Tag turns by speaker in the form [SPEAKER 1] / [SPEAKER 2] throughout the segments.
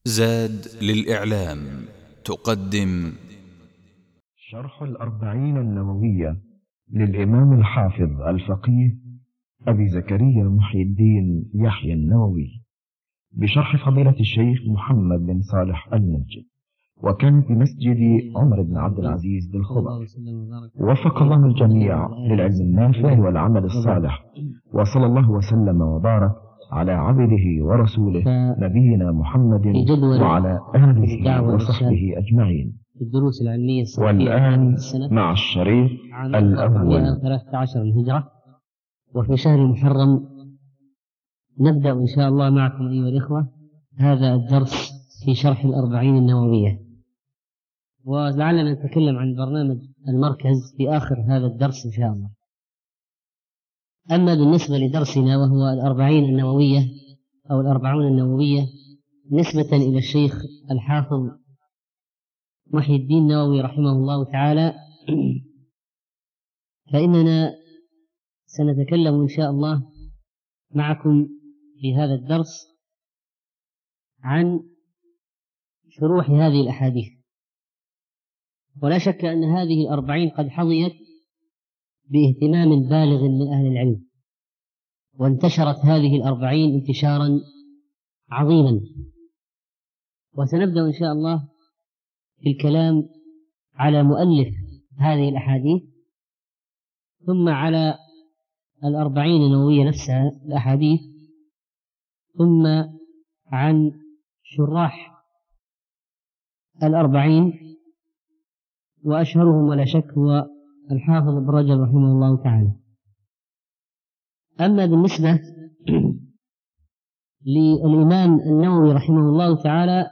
[SPEAKER 1] زاد للإعلام تقدم
[SPEAKER 2] شرح الأربعين النووية للإمام الحافظ الفقيه أبي زكريا محي الدين يحيى النووي بشرح فضيلة الشيخ محمد بن صالح المنجد، وكان في مسجد عمر بن عبد العزيز بالخبر. وفق الله الجميع للعلم النافع والعمل الصالح، وصلى الله وسلم وبارك على عبده ورسوله نبينا محمد وعلى آله وصحبه أجمعين.
[SPEAKER 3] الدروس العلمية
[SPEAKER 2] والآن مع الشريط الأول.
[SPEAKER 3] 13 الهجرة، وفي شهر محرم نبدأ إن شاء الله معكم أيها الإخوة هذا الدرس في شرح الأربعين النووية، ولعلنا نتكلم عن برنامج المركز في آخر هذا الدرس إن شاء الله. أما بالنسبة لدرسنا وهو الأربعين النووية أو الأربعون النووية نسبة إلى الشيخ الحافظ محي الدين النووي رحمه الله تعالى، فإننا سنتكلم إن شاء الله معكم في هذا الدرس عن شروح هذه الأحاديث. ولا شك أن هذه الأربعين قد حظيت باهتمام بالغ من أهل العلم، وانتشرت هذه الأربعين انتشارا عظيما. وسنبدأ إن شاء الله في الكلام على مؤلف هذه الأحاديث، ثم على الأربعين النووية نفسها الأحاديث، ثم عن شراح الأربعين، وأشهرهم ولا شك هو الحافظ ابن رجب رحمه الله تعالى. أما بالنسبة للإمام النووي رحمه الله تعالى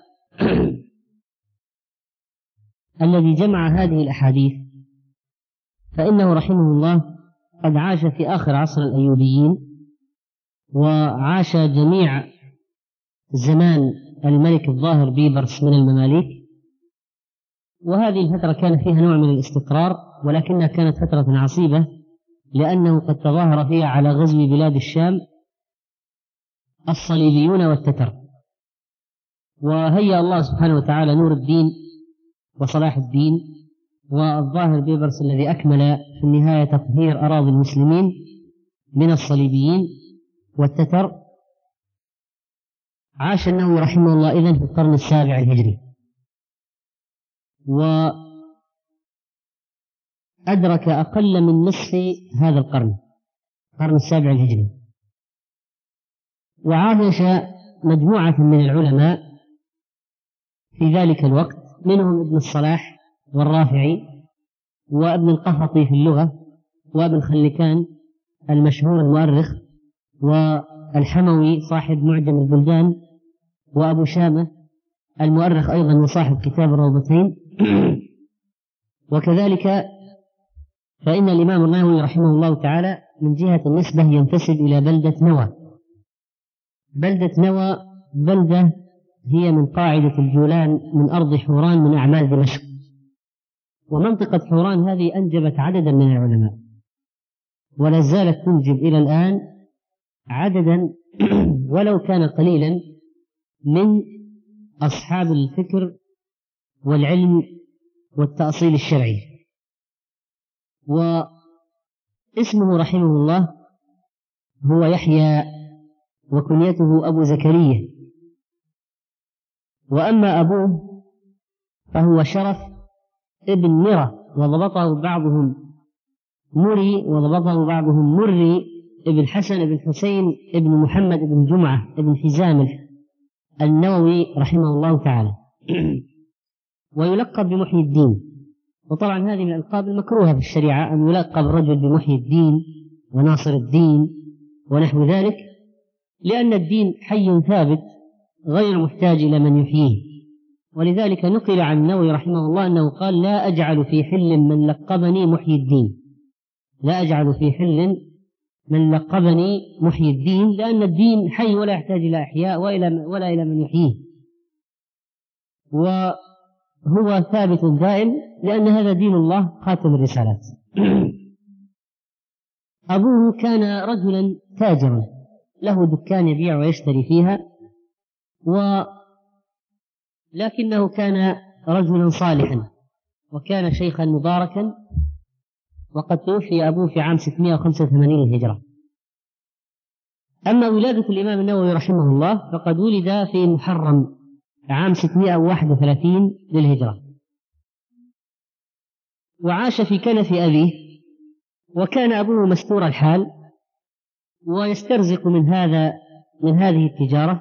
[SPEAKER 3] الذي جمع هذه الأحاديث، فإنه رحمه الله قد عاش في آخر عصر الأيوبيين، وعاش جميع زمان الملك الظاهر بيبرس من المماليك، وهذه الفترة كان فيها نوع من الاستقرار، ولكنها كانت فترة عصيبة لأنه قد تظاهر فيها على غزو بلاد الشام الصليبيون والتتر، وهيأ الله سبحانه وتعالى نور الدين وصلاح الدين والظاهر بيبرس الذي أكمل في النهاية تطهير أراضي المسلمين من الصليبيين والتتر. عاش النووي رحمه الله إذن في القرن السابع الهجري، وأدرك أقل من نصف هذا القرن السابع الهجري، وعاش مجموعة من العلماء في ذلك الوقت، منهم ابن الصلاح والرافعي وابن القحطي في اللغة، وابن خلكان المشهور المؤرخ، والحموي صاحب معجم البلدان، وأبو شامة المؤرخ أيضا وصاحب كتاب الروضتين. وكذلك فإن الإمام النووي رحمه الله تعالى من جهة النسبة ينتسب إلى بلدة نوى. بلدة نوى بلدة هي من قاعدة الجولان من أرض حوران من أعمال دمشق، ومنطقة حوران هذه أنجبت عددا من العلماء، ولا زالت تنجب إلى الآن عددا ولو كان قليلا من أصحاب الفكر والعلم والتأصيل الشرعي. واسمه رحمه الله هو يحيى، وكنيته أبو زكريا. وأما أبوه فهو شرف ابن مرة، وضبطه بعضهم مري، وضبطه بعضهم مري، ابن حسن ابن حسين ابن محمد ابن جمعة ابن حزام النووي رحمه الله تعالى. ويلقب بمحي الدين. وطبعا هذه من الألقاب المكروهة في الشريعة، أن يلقب الرجل بمحي الدين وناصر الدين ونحو ذلك، لأن الدين حي ثابت غير محتاج إلى من يحييه. ولذلك نقل عن النووي رحمه الله أنه قال: لا أجعل في حل من لقبني محي الدين، لا أجعل في حل من لقبني محي الدين، لأن الدين حي ولا يحتاج إلى إحياء ولا إلى من يحييه، وهو ثابت دائم، لأن هذا دين الله خاتم الرسالات. أبوه كان رجلا تاجرا له دكان يبيع ويشتري فيها، لكنه كان رجلا صالحا وكان شيخا مباركا، وقد توفي أبوه في عام 685 للهجرة. أما ولادة الإمام النووي رحمه الله فقد ولد في محرم عام 631 للهجرة، وعاش في كنف أبيه، وكان أبوه مستور الحال ويسترزق من هذه التجارة.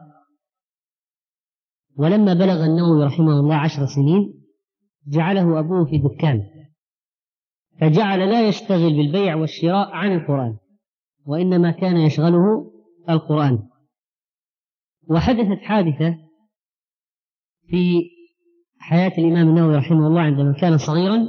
[SPEAKER 3] ولما بلغ النووي رحمه الله 10 سنين جعله أبوه في دكان، فجعل لا يشتغل بالبيع والشراء عن القرآن، وإنما كان يشغله القرآن. وحدثت حادثة في حياة الإمام النووي رحمه الله عندما كان صغيرا،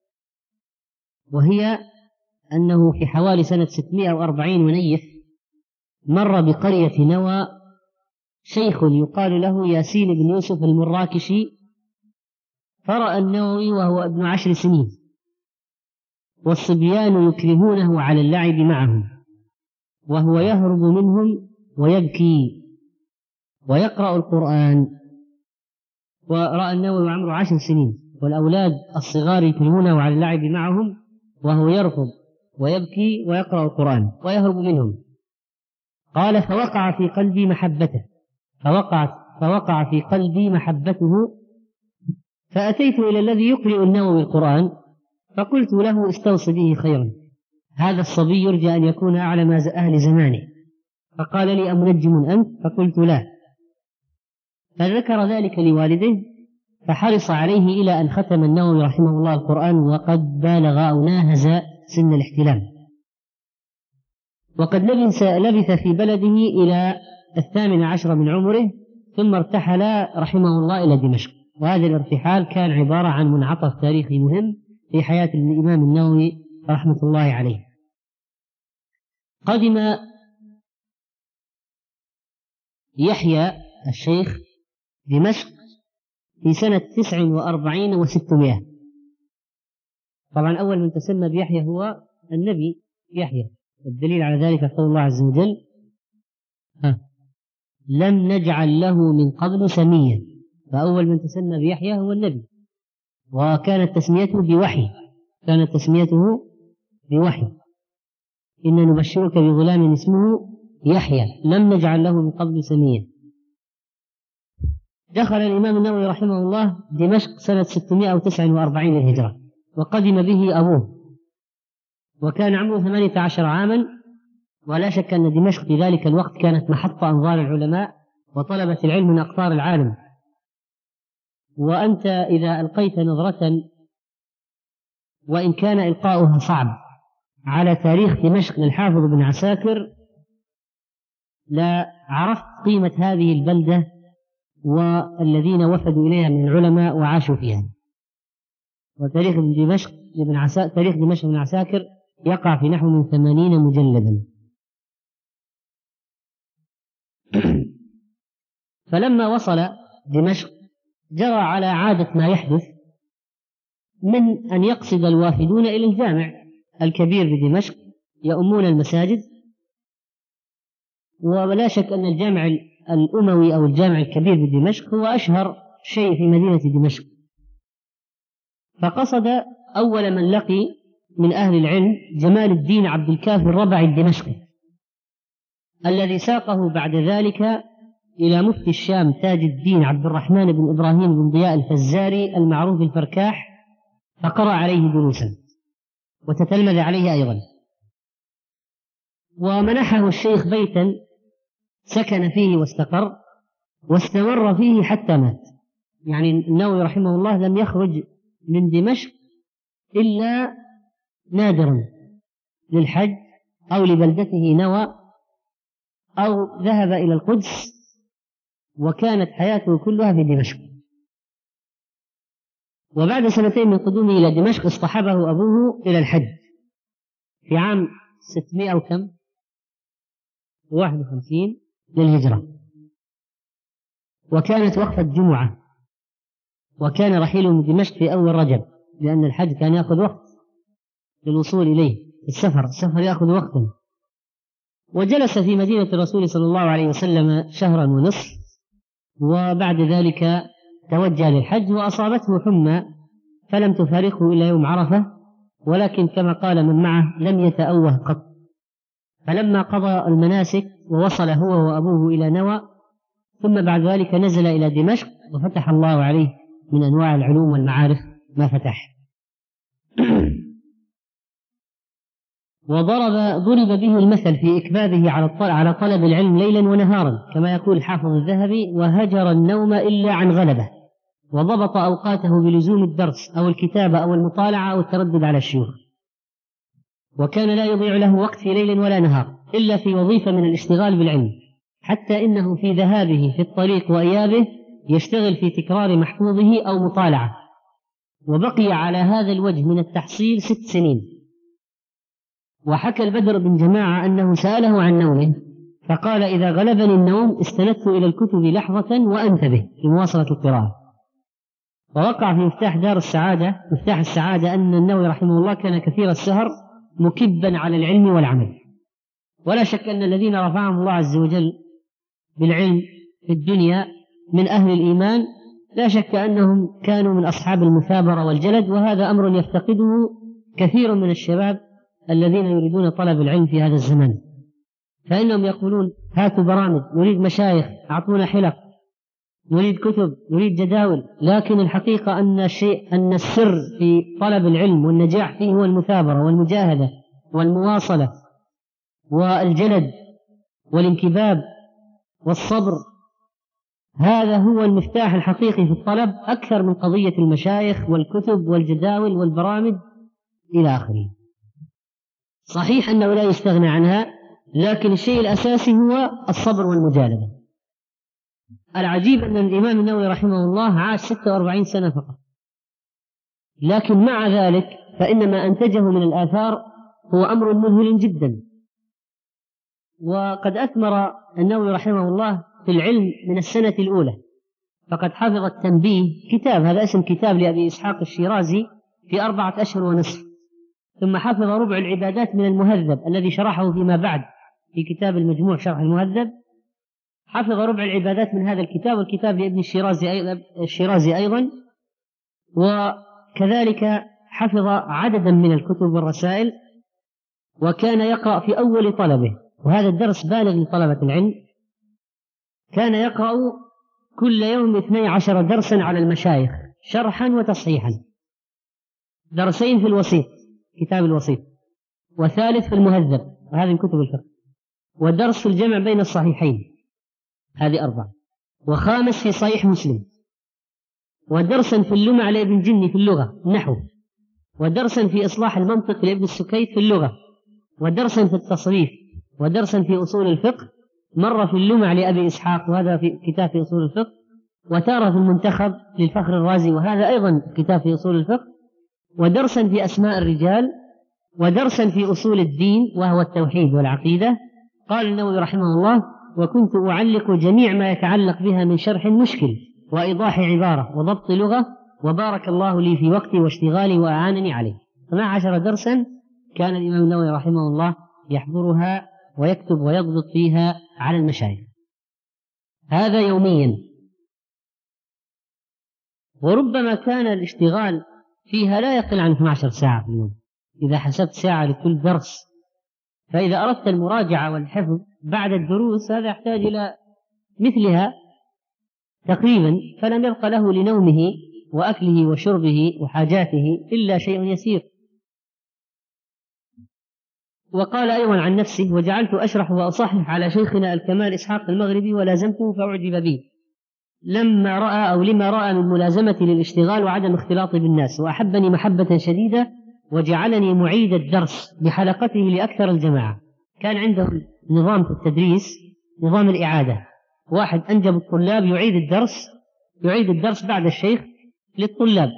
[SPEAKER 3] وهي أنه في حوالي سنة 640 ونيف مر بقرية نوى شيخ يقال له ياسين بن يوسف المراكشي، فرأى النووي وهو ابن 10 سنين والصبيان يكرهونه على اللعب معهم، وهو يهرب منهم ويبكي ويقرأ القرآن. ورأى النووي عمره 10 سنين والأولاد الصغار يكرهونه على اللعب معهم، وهو يرفض ويبكي ويقرأ القرآن ويهرب منهم. قال فوقع في قلبي محبته، فوقع في قلبي محبته، فأتيت إلى الذي يقرئ النووي القرآن فقلت له استوصي به خيرا، هذا الصبي يرجى أن يكون أعلم أهل زمانه. فقال لي أمنجم أنت؟ فقلت لا. فذكر ذلك لوالده فحرص عليه إلى أن ختم النووي رحمه الله القرآن وقد بالغ أو ناهز سن الاحتلام، وقد لبث في بلده إلى 18 من عمره، ثم ارتحل رحمه الله إلى دمشق. وهذا الارتحال كان عبارة عن منعطف تاريخي مهم في حياة الإمام النووي رحمة الله عليه. قدم يحيى الشيخ دمشق في سنة 49 و600. طبعا أول من تسمى بيحيى هو النبي يحيى، والدليل على ذلك قول الله عز وجل لم نجعل له من قبل سميا. فأول من تسمى بيحيى هو النبي، وكانت تسميته بوحي. إن نبشرك بغلام اسمه يحيى لم نجعل له من قبل سميا. دخل الإمام النووي رحمه الله دمشق سنة 649 للهجرة، وقدم به أبوه، وكان عمره 18 عاما. ولا شك أن دمشق في ذلك الوقت كانت محط أنظار العلماء وطلبة العلم من أقطار العالم. وأنت إذا ألقيت نظرة وإن كان إلقاؤها صعب على تاريخ دمشق للحافظ بن عساكر لا عرفت قيمة هذه البلدة والذين وفدوا إليها من العلماء وعاشوا فيها. وتاريخ دمشق بن عساكر يقع في نحو من 80 مجلدا. فلما وصل دمشق جرى على عادة ما يحدث من أن يقصد الوافدون إلى الجامع الكبير بدمشق يؤمون المساجد. ولا شك أن الجامع الأموي أو الجامع الكبير بدمشق هو أشهر شيء في مدينة دمشق. فقصد أول من لقي من أهل العلم جمال الدين عبد الكافي الربعي الدمشقي، الذي ساقه بعد ذلك إلى مفتي الشام تاج الدين عبد الرحمن بن إبراهيم بن ضياء الفزاري المعروف بالفركاح، فقرأ عليه دروسا وتتلمذ عليه أيضا. ومنحه الشيخ بيتا سكن فيه واستقر واستمر فيه حتى مات. يعني النووي رحمه الله لم يخرج من دمشق إلا نادرا للحج أو لبلدته نوى أو ذهب إلى القدس، وكانت حياته كلها في دمشق. وبعد 2 من قدومه إلى دمشق اصطحبه أبوه إلى الحج في عام 651 للهجرة، وكانت وقفة جمعة، وكان رحيله من دمشق في أول رجب، لأن الحج كان يأخذ وقت للوصول إليه. السفر يأخذ وقتا. وجلس في مدينة الرسول صلى الله عليه وسلم 1.5 شهرا، وبعد ذلك توجه للحج وأصابته حمى فلم تفارقه إلى يوم عرفة، ولكن كما قال من معه لم يتأوه قط. فلما قضى المناسك ووصل هو وأبوه إلى نوى، ثم بعد ذلك نزل إلى دمشق وفتح الله عليه من أنواع العلوم والمعارف ما فتح. ضرب به المثل في إكبابه على طلب العلم ليلا ونهارا، كما يقول الحافظ الذهبي: وهجر النوم إلا عن غلبه، وضبط أوقاته بلزوم الدرس أو الكتابة أو المطالعة أو التردد على الشيوخ، وكان لا يضيع له وقت في ليل ولا نهار إلا في وظيفة من الاشتغال بالعلم، حتى إنه في ذهابه في الطريق وإيابه يشتغل في تكرار محفوظه أو مطالعة، وبقي على هذا الوجه من التحصيل 6 سنين. وحكى البدر بن جماعة أنه سأله عن نومه فقال: إذا غلبني النوم استندت إلى الكتب لحظة وأنتبه في مواصلة القراءة. ووقع في مفتاح السعادة أن النووي رحمه الله كان كثير السهر مكبا على العلم والعمل. ولا شك أن الذين رفعهم الله عز وجل بالعلم في الدنيا من أهل الإيمان لا شك أنهم كانوا من أصحاب المثابرة والجلد، وهذا أمر يفتقده كثير من الشباب الذين يريدون طلب العلم في هذا الزمن، فإنهم يقولون: هاتوا برامج، نريد مشايخ، أعطونا حلق، نريد كتب، نريد جداول. لكن الحقيقة أن السر في طلب العلم والنجاح فيه هو المثابرة والمجاهدة والمواصلة والجلد والانكباب والصبر. هذا هو المفتاح الحقيقي في الطلب، أكثر من قضية المشايخ والكتب والجداول والبرامج إلى آخره. صحيح أنه لا يستغنى عنها، لكن الشيء الأساسي هو الصبر والمجالدة. العجيب أن الإمام النووي رحمه الله عاش 46 سنة فقط، لكن مع ذلك فإن ما أنتجه من الآثار هو أمر مذهل جدا. وقد أثمر النووي رحمه الله في العلم من السنة الأولى، فقد حفظ التنبيه، كتاب هذا اسم كتاب لأبي إسحاق الشيرازي، في 4 أشهر ونصف. ثم حفظ ربع العبادات من المهذب الذي شرحه فيما بعد في كتاب المجموع شرح المهذب، حفظ ربع العبادات من هذا الكتاب، والكتاب لابن الشيرازي أيضا. وكذلك حفظ عددا من الكتب والرسائل، وكان يقرأ في أول طلبه، وهذا الدرس بالغ لطلبة العلم، كان يقرأ كل يوم 12 درسا على المشايخ شرحا وتصحيحا، 2 درسين في الوسيط، كتاب الوسيط، و3 في المهذب، وهذه من كتب الفقه، ودرس في الجمع بين الصحيحين، هذه 4، و5 في صحيح مسلم، ودرسا في اللمع لابن جني في اللغة النحو، ودرسا في إصلاح المنطق لابن السكيت في اللغة، ودرسا في التصريف، ودرسا في أصول الفقه، مرة في اللمع لأبي إسحاق وهذا في كتاب في أصول الفقه، وتارة في المنتخب للفخر الرازي وهذا أيضا كتاب في أصول الفقه، ودرسا في أسماء الرجال، ودرسا في أصول الدين وهو التوحيد والعقيدة. قال النووي رحمه الله: وكنت أعلق جميع ما يتعلق بها من شرح مشكل وإيضاح عبارة وضبط لغة، وبارك الله لي في وقتي واشتغالي وأعانني عليه. 12 درسا كان الإمام النووي رحمه الله يحضرها ويكتب ويضبط فيها على المشايخ، هذا يوميا. وربما كان الاشتغال فيها لا يقل عن 12 ساعة في اليوم إذا حسبت ساعة لكل درس. فإذا أردت المراجعة والحفظ بعد الدروس هذا يحتاج إلى مثلها تقريبا، فلم يبق له لنومه وأكله وشربه وحاجاته إلا شيء يسير. وقال أيضا عن نفسه: وجعلت أشرح وأصحح على شيخنا الكمال إسحاق المغربي ولازمته فأعجب بي لما رأى من ملازمتي للاشتغال وعدم اختلاطي بالناس، وأحبني محبة شديدة وجعلني معيد الدرس بحلقته لأكثر الجماعة. كان عنده نظام في التدريس، نظام الإعادة، واحد أنجب الطلاب يعيد الدرس بعد الشيخ للطلاب.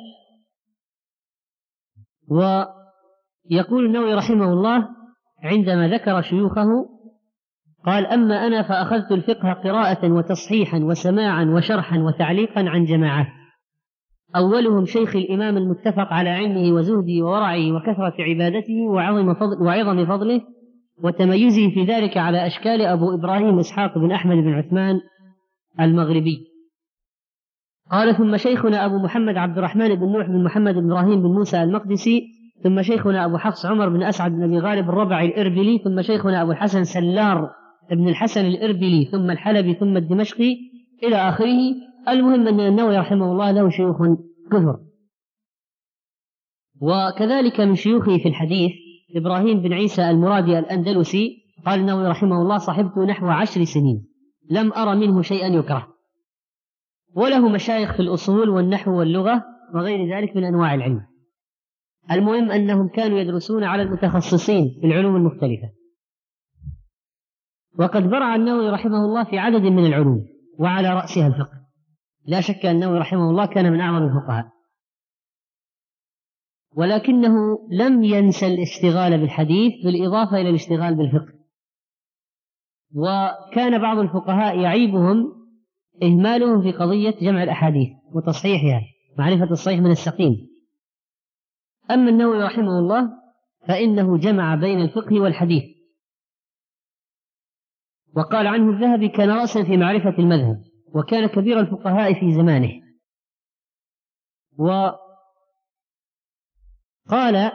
[SPEAKER 3] ويقول النووي رحمه الله عندما ذكر شيوخه قال: أما أنا فأخذت الفقه قراءة وتصحيحا وسماعا وشرحا وتعليقا عن جماعات، أولهم شيخ الإمام المتفق على علمه وزهده وورعه وكثرة عبادته وعظم فضله وتميزه في ذلك على أشكال أبو إبراهيم إسحاق بن أحمد بن عثمان المغربي. قال ثم شيخنا أبو محمد عبد الرحمن بن نوح بن محمد بن إبراهيم بن موسى المقدسي، ثم شيخنا أبو حفص عمر بن أسعد بن أبي غالب الربعي الإربلي، ثم شيخنا أبو الحسن سلار بن الحسن الإربلي، ثم الحلبي، ثم الدمشقي إلى آخره. المهم أن النووي رحمه الله له شيوخ كثر. وكذلك من شيوخه في الحديث إبراهيم بن عيسى المرادي الأندلسي، قال النووي رحمه الله: صحبت نحو 10 سنين لم أرى منه شيئا يكره. وله مشايخ في الأصول والنحو واللغة وغير ذلك من أنواع العلم. المهم أنهم كانوا يدرسون على المتخصصين في العلوم المختلفة. وقد برع النووي رحمه الله في عدد من العلوم وعلى رأسها الفقه. لا شك أن النووي رحمه الله كان من أعظم الفقهاء، ولكنه لم ينسى الاشتغال بالحديث بالإضافة إلى الاشتغال بالفقه. وكان بعض الفقهاء يعيبهم إهمالهم في قضية جمع الأحاديث وتصحيحها، معرفة الصحيح من السقيم. أما النووي رحمه الله فإنه جمع بين الفقه والحديث. وقال عنه الذهبي: كان رأسا في معرفة المذهب، وكان كبير الفقهاء في زمانه. وقال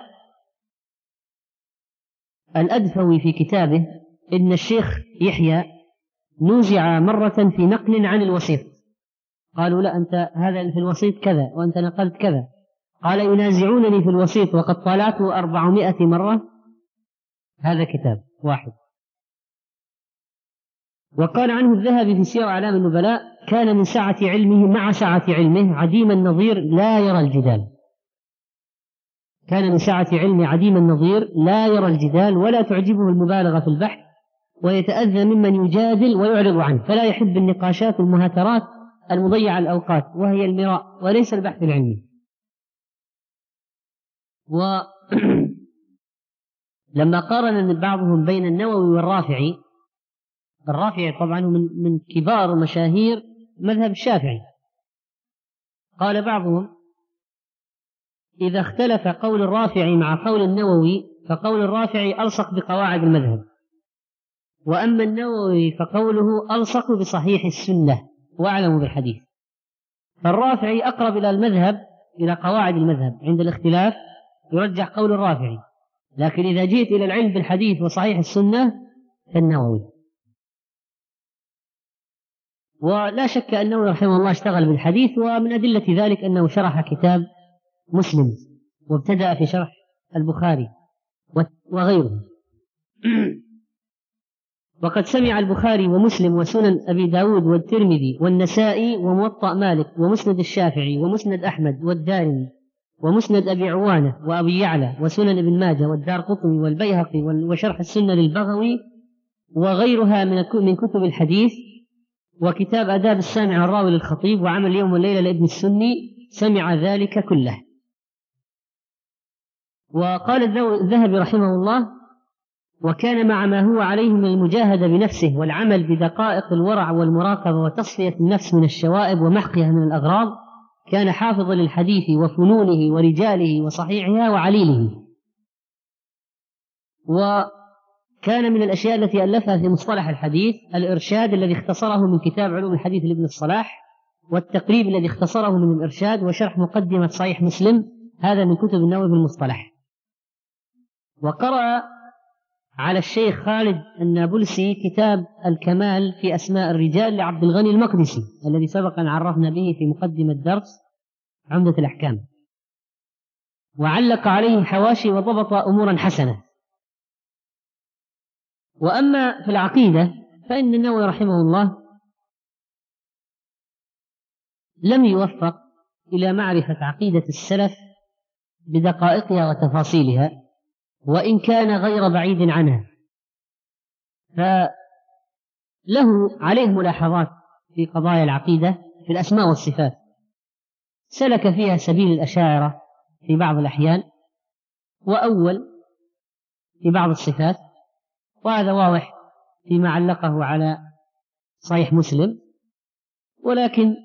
[SPEAKER 3] الأدفوي في كتابه إن الشيخ يحيى نوزع مرة في نقل عن الوسيط. قالوا: لا، أنت هذا في الوسيط كذا وأنت نقلت كذا. قال: ينازعونني في الوسيط وقد طالعته 400 مرة، هذا كتاب واحد. وقال عنه الذهبي في سير أعلام النبلاء: كان من سعة علمه مع سعة علمه عديم النظير لا يرى الجدال. كان من سعة علمه عديم النظير لا يرى الجدال، ولا تعجبه المبالغة في البحث، ويتأذى ممن يجادل ويعرض عنه، فلا يحب النقاشات المهاترات المضيعة الأوقات، وهي المراء وليس البحث العلمي. ولما قارن بعضهم بين النووي والرافعي، الرافعي طبعا من كبار مشاهير مذهب الشافعي، قال بعضهم: إذا اختلف قول الرافعي مع قول النووي فقول الرافعي ألصق بقواعد المذهب، وأما النووي فقوله ألصق بصحيح السنة وأعلم بالحديث. فالرافعي أقرب إلى المذهب، إلى قواعد المذهب. عند الاختلاف يرجح قول الرافعي، لكن إذا جئت إلى العلم بالحديث وصحيح السنة فالنووي. ولا شك أنه رحمه الله اشتغل بالحديث، ومن أدلة ذلك أنه شرح كتاب مسلم وابتدأ في شرح البخاري وغيره. وقد سمع البخاري ومسلم وسنن أبي داود والترمذي والنسائي وموطأ مالك ومسند الشافعي ومسند أحمد والدارمي ومسند أبي عوانة وأبي يعلى وسنن ابن ماجه والدارقطني والبيهقي وشرح السنة للبغوي وغيرها من كتب الحديث، وكتاب آداب السامع الراوي للخطيب، وعمل اليوم والليلة لابن السني، سمع ذلك كله. وقال الذهبي رحمه الله: وكان مع ما هو عليه من المجاهدة بنفسه والعمل بدقائق الورع والمراقبة وتصفية النفس من الشوائب ومحقها من الأغراض، كان حافظا للحديث وفنونه ورجاله وصحيحها وعليله. وكان من الأشياء التي ألفها في مصطلح الحديث الإرشاد الذي اختصره من كتاب علوم الحديث لابن الصلاح، والتقريب الذي اختصره من الإرشاد، وشرح مقدمة صحيح مسلم، هذا من كتب النووي في المصطلح. وقرأ على الشيخ خالد النابلسي كتاب الكمال في أسماء الرجال لعبد الغني المقدسي الذي سبق أن عرفنا به في مقدمة درس عمدة الأحكام، وعلق عليه حواشي وضبط أمورا حسنة. وأما في العقيدة فإن النووي رحمه الله لم يوفق إلى معرفة عقيدة السلف بدقائقها وتفاصيلها، وإن كان غير بعيد عنها، فله عليه ملاحظات في قضايا العقيدة في الأسماء والصفات، سلك فيها سبيل الأشاعرة في بعض الأحيان، وأول في بعض الصفات، وهذا واضح فيما علقه على صحيح مسلم. ولكن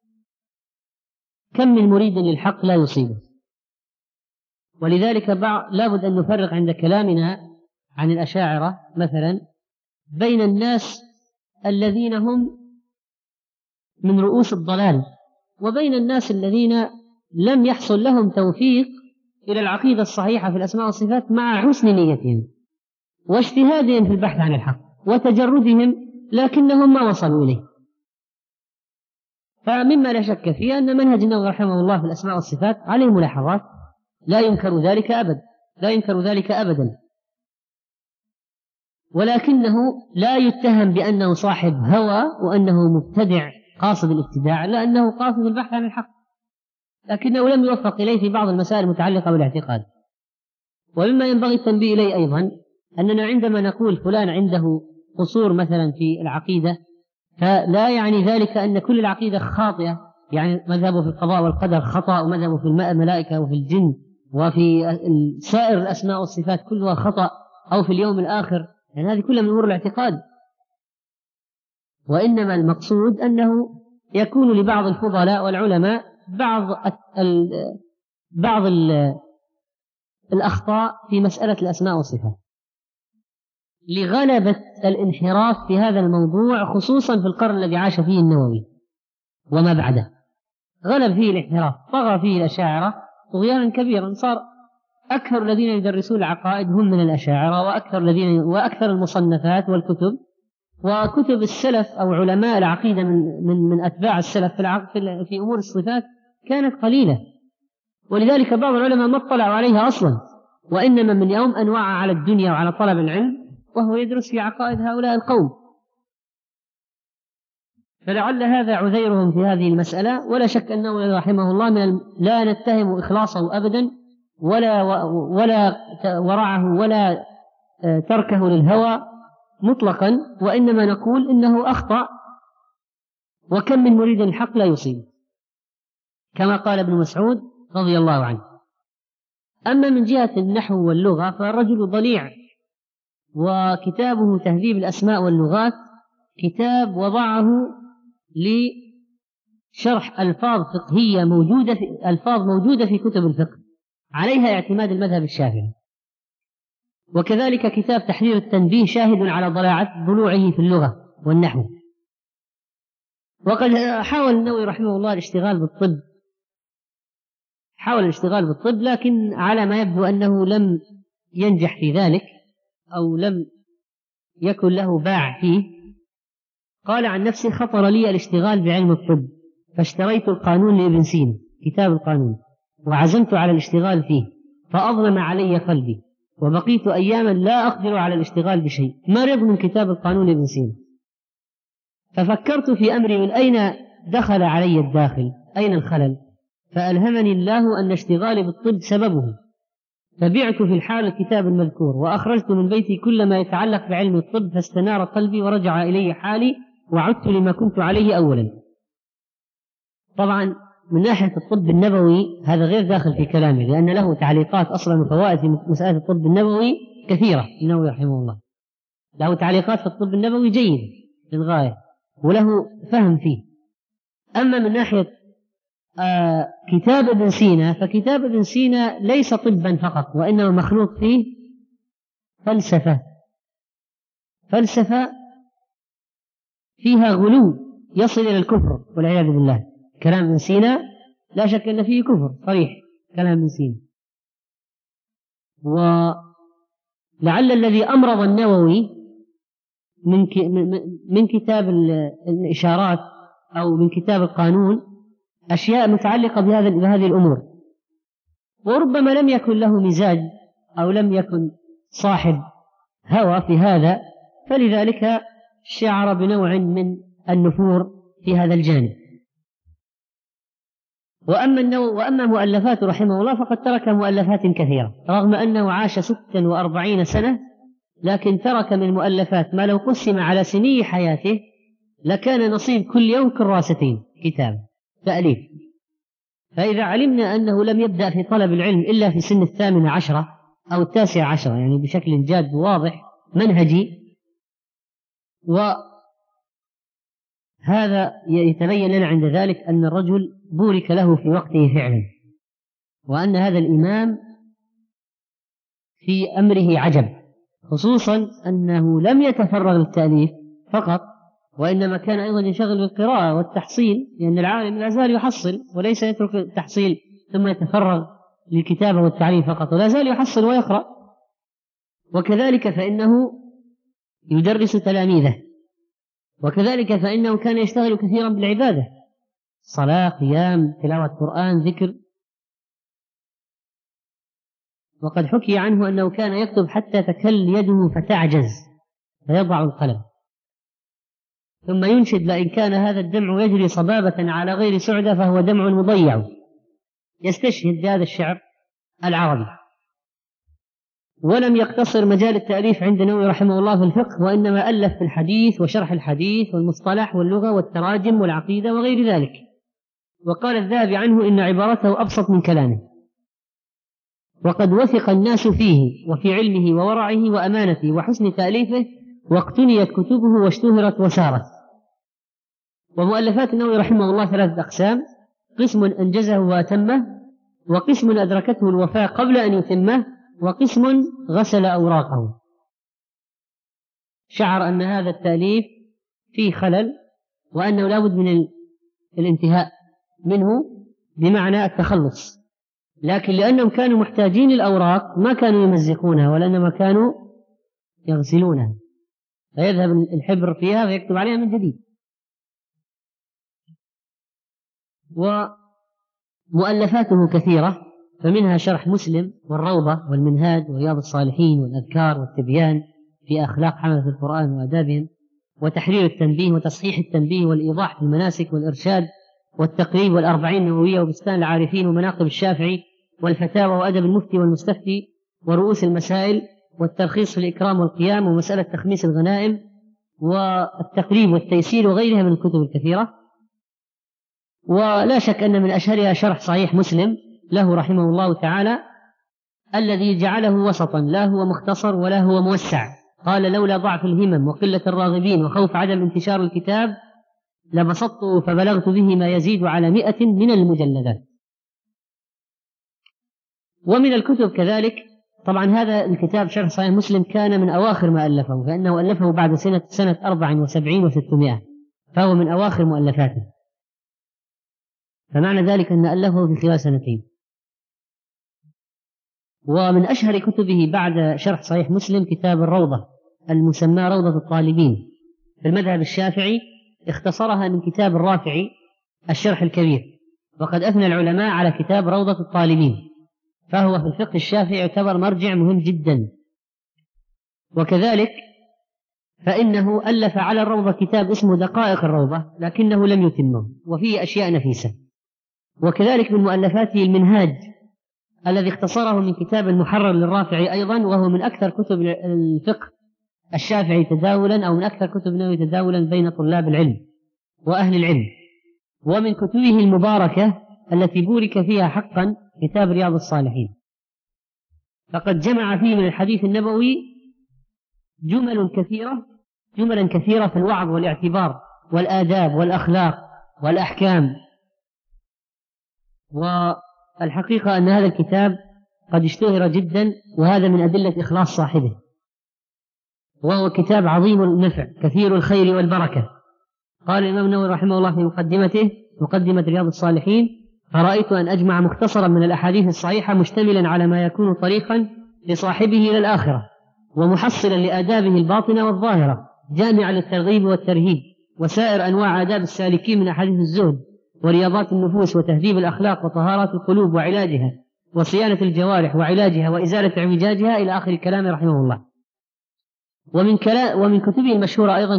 [SPEAKER 3] كم من مريد للحق لا يصيبه، ولذلك لابد أن نفرق عند كلامنا عن الأشاعرة مثلا بين الناس الذين هم من رؤوس الضلال وبين الناس الذين لم يحصل لهم توفيق إلى العقيدة الصحيحة في الأسماء والصفات مع حسن نيتهم واجتهادهم في البحث عن الحق وتجردهم، لكنهم ما وصلوا إليه. فمما لا شك فيه أن منهج النووي رحمه الله في الأسماء والصفات عليه ملاحظات، لا ينكر ذلك أبدا، ولكنه لا يتهم بأنه صاحب هوى وأنه مبتدع قاصد الابتداع، لأنه قاصد البحث عن الحق، لكنه لم يوفق إليه في بعض المسائل المتعلقة بالاعتقاد. ومما ينبغي التنبيه إليه أيضا أننا عندما نقول فلان عنده قصور مثلا في العقيدة، فلا يعني ذلك أن كل العقيدة خاطئة، يعني مذهبه في القضاء والقدر خطأ، ومذهبه في الملائكة وفي الجن وفي سائر الأسماء والصفات كلها خطأ، أو في اليوم الآخر، يعني هذه كلها من أمور الاعتقاد. وإنما المقصود أنه يكون لبعض الفضلاء والعلماء بعض الأخطاء في مسألة الأسماء والصفات لغلبة الانحراف في هذا الموضوع، خصوصا في القرن الذي عاش فيه النووي وما بعده. غلب فيه الانحراف، طغى فيه الأشاعرة طغيانا كبيرا، صار أكثر الذين يدرسون العقائد هم من الأشاعرة، وأكثر المصنفات والكتب وكتب السلف أو علماء العقيدة من أتباع السلف في أمور الصفات كانت قليلة، ولذلك بعض العلماء ما اطلعوا عليها أصلا، وإنما من يوم أن وعى على الدنيا وعلى طلب العلم وهو يدرس في عقائد هؤلاء القوم. فلعل هذا عذيرهم في هذه المسألة، ولا شك أنه رحمه الله لا نتهم إخلاصه أبدا ولا ورعه ولا تركه للهوى مطلقا، وإنما نقول إنه أخطأ، وكم من مريد الحق لا يصيب، كما قال ابن مسعود رضي الله عنه. أما من جهة النحو واللغة فالرجل ضليع، وكتابه تهذيب الأسماء واللغات كتاب وضعه لشرح ألفاظ فقهية موجودة في كتب الفقه، عليها اعتماد المذهب الشافعي. وكذلك كتاب تحرير التنبيه شاهد على ضلوعه في اللغة والنحو. وقد حاول النووي رحمه الله الاشتغال بالطب، لكن على ما يبدو أنه لم ينجح في ذلك أو لم يكن له باع فيه. قال عن نفسه: خطر لي الاشتغال بعلم الطب فاشتريت القانون لابن سينا، كتاب القانون، وعزمت على الاشتغال فيه فأظلم علي قلبي، وبقيت أياما لا أقدر على الاشتغال بشيء، مرض من كتاب القانون لابن سينا. ففكرت في أمري من أين دخل علي الداخل، أين الخلل، فألهمني الله أن اشتغالي بالطب سببه، فبعت في الحال الكتاب المذكور، وأخرجت من بيتي كل ما يتعلق بعلم الطب، فاستنار قلبي ورجع إلي حالي، وعدت لما كنت عليه أولا. طبعا من ناحية الطب النبوي هذا غير داخل في كلامه، لأن له تعليقات أصلا وفوائد في مسألة الطب النبوي كثيرة. النووي رحمه الله له تعليقات في الطب النبوي جيدة للغاية وله فهم فيه. أما من ناحية كتاب ابن سينا، فكتاب ابن سينا ليس طبا فقط، وإنما مخلوط فيه فلسفة فيها غلو يصل إلى الكفر والعياذ بالله. كلام ابن سينا لا شك أن فيه كفر صريح، كلام ابن سينا. ولعل الذي أمرض النووي من كتاب الإشارات أو من كتاب القانون أشياء متعلقة بهذه الأمور، وربما لم يكن له مزاج أو لم يكن صاحب هوى في هذا، فلذلك شعر بنوع من النفور في هذا الجانب. وأما مؤلفاته رحمه الله فقد ترك مؤلفات كثيرة، رغم أنه عاش 46 سنة، لكن ترك من المؤلفات ما لو قسم على سني حياته لكان نصيب كل يوم كراستين كتاب تأليف. فإذا علمنا أنه لم يبدأ في طلب العلم إلا في سن 18 أو 19، يعني بشكل جاد واضح منهجي، وهذا يتبين لنا عند ذلك أن الرجل بورك له في وقته فعلا، وأن هذا الإمام في أمره عجب، خصوصا أنه لم يتفرغ للتأليف فقط، وإنما كان أيضا ينشغل بالقراءة والتحصيل، لأن العالم لا زال يحصل وليس يترك التحصيل ثم يتفرغ للكتابة والتعليم فقط، ولا زال يحصل ويقرأ. وكذلك فإنه يدرس تلاميذه، وكذلك فإنه كان يشتغل كثيرا بالعبادة، صلاة، قيام، تلاوة قرآن، ذكر. وقد حكي عنه أنه كان يكتب حتى تكل يده فتعجز فيضع القلم، ثم ينشد: لئن كان هذا الدمع يجري صبابة على غير سعدة فهو دمع مضيع، يستشهد بهذا الشعر العربي. ولم يقتصر مجال التأليف عند النووي رحمه الله في الفقه، وإنما ألف في الحديث وشرح الحديث والمصطلح واللغة والتراجم والعقيدة وغير ذلك. وقال الذهبي عنه إن عبارته أبسط من كلامه، وقد وثق الناس فيه وفي علمه وورعه وأمانته وحسن تأليفه، واقتنيت كتبه واشتهرت وسارت. ومؤلفات النووي رحمه الله 3 أقسام: قسم أنجزه وأتمه، وقسم أدركته الوفاة قبل أن يتمه، وقسم غسل أوراقه. شعر أن هذا التأليف فيه خلل، وأنه لا بد من الانتهاء منه بمعنى التخلص، لكن لأنهم كانوا محتاجين الأوراق ما كانوا يمزقونها، ولأنما كانوا يغسلونها، فيذهب الحبر فيها ويكتب عليها من جديد. ومؤلفاته كثيرة، فمنها شرح مسلم والروضة والمنهاج ورياض الصالحين والأذكار والتبيان في أخلاق حملة القرآن وآدابهم، وتحرير التنبيه وتصحيح التنبيه والإيضاح في المناسك والإرشاد والتقريب والأربعين النووية وبستان العارفين ومناقب الشافعي والفتاوى وأدب المفتي والمستفتي ورؤوس المسائل والترخيص في الإكرام والقيام ومسألة تخميس الغنائم والتقريب والتيسير وغيرها من الكتب الكثيرة. ولا شك أن من أشهرها شرح صحيح مسلم له رحمه الله تعالى، الذي جعله وسطا، لا هو مختصر ولا هو موسع. قال: لولا ضعف الهمم وقلة الراغبين وخوف عدم انتشار الكتاب لبسطته فبلغت به ما يزيد على 100 من المجلدات. ومن الكتب كذلك، طبعا هذا الكتاب شرح صحيح مسلم كان من أواخر ما ألفه، فإنه ألفه بعد سنة 74 و600، فهو من أواخر مؤلفاته، فمعنى ذلك أن ألفه في خلال 2 سنين. ومن أشهر كتبه بعد شرح صحيح مسلم كتاب الروضة المسمى روضة الطالبين في المذهب الشافعي، اختصرها من كتاب الرافعي الشرح الكبير، وقد أثنى العلماء على كتاب روضة الطالبين، فهو في الفقه الشافعي يعتبر مرجع مهم جدا. وكذلك فإنه ألف على الروضة كتاب اسمه دقائق الروضة، لكنه لم يتمه وفيه أشياء نفيسة. وكذلك من مؤلفاته المنهاج الذي اختصره من كتاب المحرر للرافعي أيضا، وهو من أكثر كتب الفقه الشافعي تداولا، أو من أكثر كتب النووي تداولا بين طلاب العلم وأهل العلم. ومن كتبه المباركة التي بورك فيها حقا كتاب رياض الصالحين، فقد جمع فيه من الحديث النبوي جملا كثيرة في الوعظ والاعتبار والآداب والأخلاق والأحكام. والحقيقة أن هذا الكتاب قد اشتهر جدا، وهذا من أدلة إخلاص صاحبه، وهو كتاب عظيم النفع كثير الخير والبركة. قال الإمام النووي رحمه الله في مقدمة رياض الصالحين: فرأيت أن أجمع مختصرا من الأحاديث الصحيحة مشتملا على ما يكون طريقا لصاحبه إلى الآخرة، ومحصلا لآدابه الباطنة والظاهرة، جامعا للترغيب والترهيب وسائر أنواع آداب السالكين من أحاديث الزهد ورياضات النفوس وتهذيب الأخلاق وطهارات القلوب وعلاجها وصيانة الجوارح وعلاجها وإزالة اعوجاجها إلى آخر الكلام رحمه الله. ومن كتبه المشهورة أيضا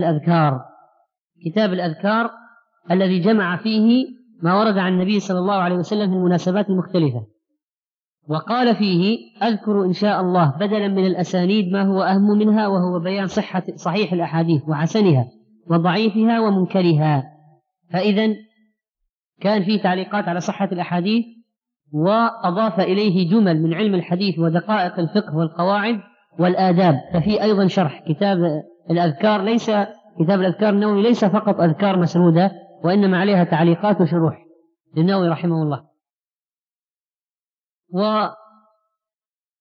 [SPEAKER 3] كتاب الأذكار الذي جمع فيه ما ورد عن النبي صلى الله عليه وسلم في المناسبات المختلفة، وقال فيه: أذكر إن شاء الله بدلا من الأسانيد ما هو أهم منها، وهو بيان صحيح الأحاديث وحسنها وضعيفها ومنكرها. فإذا كان فيه تعليقات على صحة الأحاديث، وأضاف إليه جمل من علم الحديث ودقائق الفقه والقواعد والآداب. ففي أيضا شرح كتاب الأذكار، كتاب الأذكار النووي ليس فقط أذكار مسرودة، وإنما عليها تعليقات وشروح للنووي رحمه الله. وعدد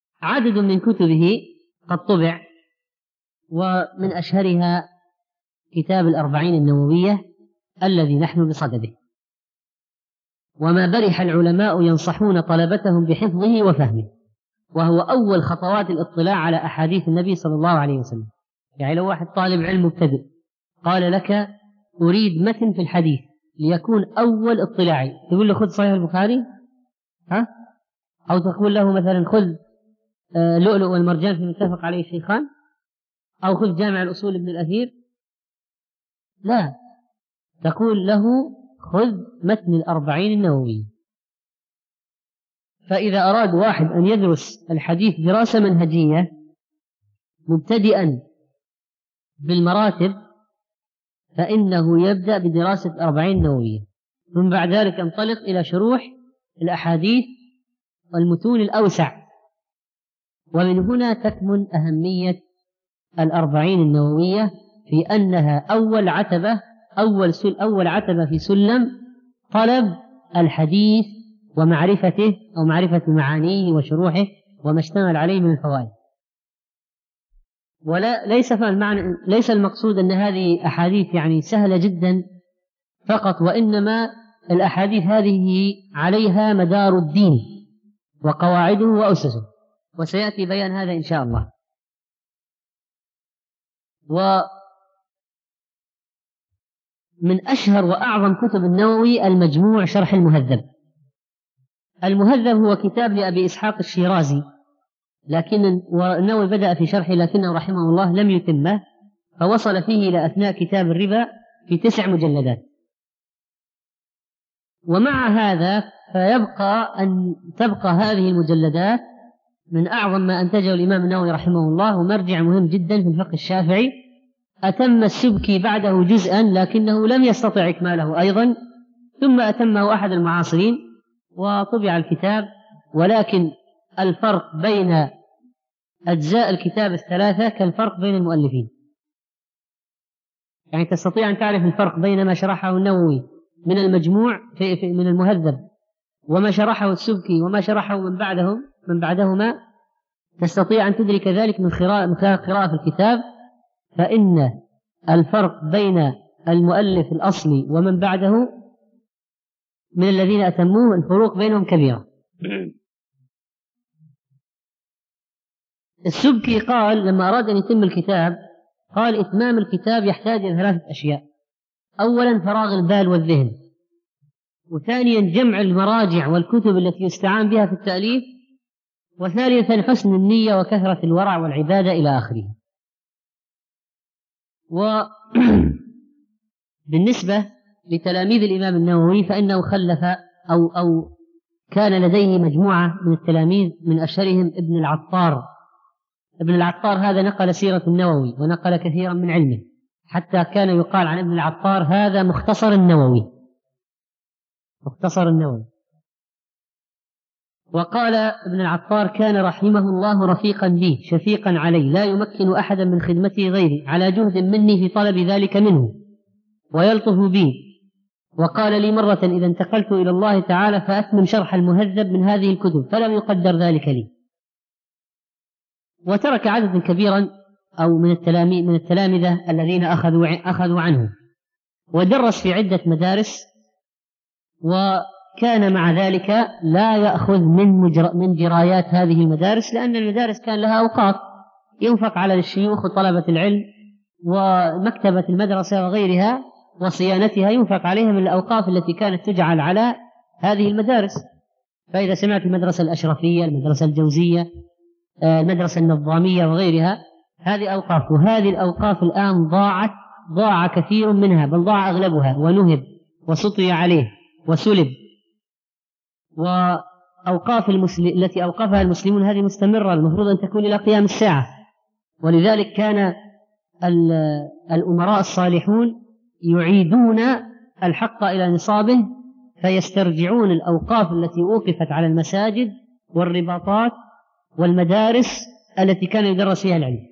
[SPEAKER 3] من كتبه قد طبع، ومن أشهرها كتاب الأربعين النووية الذي نحن بصدده، وما برح العلماء ينصحون طلبتهم بحفظه وفهمه، وهو أول خطوات الاطلاع على أحاديث النبي صلى الله عليه وسلم. يعني لو واحد طالب علم مبتدئ قال لك أريد متن في الحديث ليكون أول اطلاعي، تقول له خذ صحيح البخاري، أو تقول له مثلا خذ لؤلؤ والمرجان في متفق عليه الشيخان، أو خذ جامع الأصول ابن الأثير؟ لا، تقول له خذ متن الأربعين النووي. فإذا أراد واحد أن يدرس الحديث دراسة منهجية مبتدئا بالمراتب فإنه يبدأ بدراسة 40 نووية، ثم بعد ذلك ينطلق إلى شروح الأحاديث والمتون الأوسع. ومن هنا تكمن أهمية 40 النووية في أنها أول عتبة في سلم طلب الحديث ومعرفته أو معرفة معانيه وشروحه وما اشتمل عليه من الفوائد. ليس المقصود أن هذه أحاديث يعني سهلة جدا فقط، وإنما الأحاديث هذه عليها مدار الدين وقواعده وأسسه، وسيأتي بيان هذا إن شاء الله. ومن أشهر وأعظم كتب النووي المجموع شرح المهذب. المهذب هو كتاب لأبي إسحاق الشيرازي، لكن النووي بدأ في شرحه لكنه رحمه الله لم يتمه، فوصل فيه إلى أثناء كتاب الربا في 9 مجلدات. ومع هذا تبقى هذه المجلدات من أعظم ما أنتجه الإمام النووي رحمه الله، ومرجع مهم جدا في الفقه الشافعي. أتم السبكي بعده جزءا لكنه لم يستطع إكماله أيضا، ثم أتمه أحد المعاصرين وطبع الكتاب. ولكن الفرق بين أجزاء الكتاب الثلاثة كالفرق بين المؤلفين، يعني تستطيع أن تعرف الفرق بين ما شرحه النووي من المجموع من المهذب وما شرحه السبكي وما شرحه من بعدهما. تستطيع أن تدرك ذلك من خلال قراءة في الكتاب، فإن الفرق بين المؤلف الأصلي ومن بعده من الذين أتموه الفروق بينهم كبيرة. السبكي قال لما أراد أن يتم الكتاب قال إتمام الكتاب يحتاج إلى 3 أشياء: أولا فراغ البال والذهن، وثانيا جمع المراجع والكتب التي يستعان بها في التأليف، وثالثا حسن النية وكثرة الورع والعبادة إلى آخره. وبالنسبة لتلاميذ الإمام النووي فإنه خلف أو كان لديه مجموعة من التلاميذ من أشهرهم ابن العطار. ابن العطار هذا نقل سيرة النووي ونقل كثيرا من علمه، حتى كان يقال عن ابن العطار هذا مختصر النووي. وقال ابن العطار: كان رحمه الله رفيقا بي شفيقا علي، لا يمكن أحدا من خدمته غيري، على جهد مني في طلب ذلك منه، ويلطف بي. وقال لي مرة: إذا انتقلت إلى الله تعالى فأتمم شرح المهذب من هذه الكتب، فلم يقدر ذلك لي. وترك عددا كبيرا أو من التلامذة الذين أخذوا عنه، ودرس في عدة مدارس، وكان مع ذلك لا يأخذ من جرايات هذه المدارس، لأن المدارس كان لها أوقات ينفق على الشيوخ وطلبة العلم، ومكتبة المدرسة وغيرها وصيانتها ينفق عليها من الأوقاف التي كانت تجعل على هذه المدارس. فإذا سمعت المدرسة الأشرفية، المدرسة الجوزية، المدرسة النظامية وغيرها، هذه أوقاف، وهذه الأوقاف الآن ضاع كثير منها، بل ضاع أغلبها ونهب وسطي عليه وسلب. وأوقاف التي أوقفها المسلمون هذه مستمرة، المفروض أن تكون إلى قيام الساعة. ولذلك كان الأمراء الصالحون يعيدون الحق إلى نصابه، فيسترجعون الأوقاف التي أوقفت على المساجد والرباطات والمدارس التي كان يدرس فيها العلم.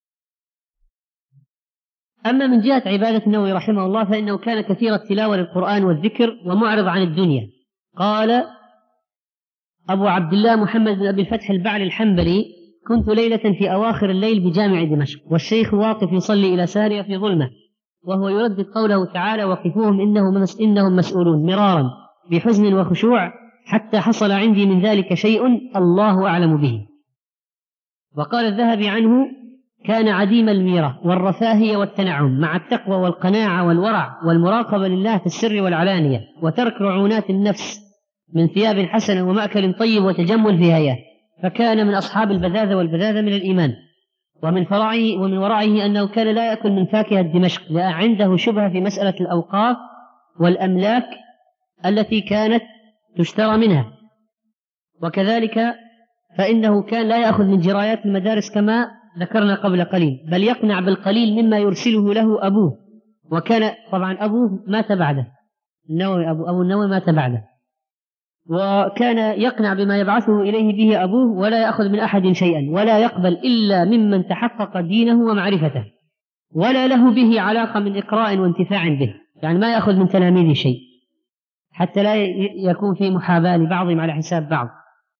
[SPEAKER 3] أما من جهة عبادة النووي رحمه الله فإنه كان كثير التلاوة للقرآن والذكر ومعرض عن الدنيا. قال أبو عبد الله محمد بن أبي الفتح البعلي الحنبلي: كنت ليلة في أواخر الليل بجامع دمشق، والشيخ واقف يصلي إلى سارية في ظلمة، وهو يردد قوله تعالى: وقفوهم إنهم مسؤولون، مرارا بحزن وخشوع، حتى حصل عندي من ذلك شيء الله أعلم به. وقال الذهبي عنه: كان عديم الميرة والرفاهية والتنعم، مع التقوى والقناعة والورع والمراقبة لله في السر والعلانية، وترك رعونات النفس من ثياب حسنة ومأكل طيب وتجمل في هيئة، فكان من أصحاب البذاذة والبذاذة من الإيمان. ومن ورعه أنه كان لا يأكل من فاكهة دمشق، لأن عنده شبهة في مسألة الأوقاف والأملاك التي كانت تشترى منها. وكذلك فإنه كان لا يأخذ من جرايات المدارس كما ذكرنا قبل قليل، بل يقنع بالقليل مما يرسله له أبوه. وكان طبعا أبوه مات بعده، أبو النووي مات بعده، وكان يقنع بما يبعثه إليه به أبوه، ولا يأخذ من أحد شيئا، ولا يقبل إلا ممن تحقق دينه ومعرفته، ولا له به علاقة من إقراء وانتفاع به، يعني ما يأخذ من تلاميذه شيء، حتى لا يكون في محاباة لبعضهم على حساب بعض.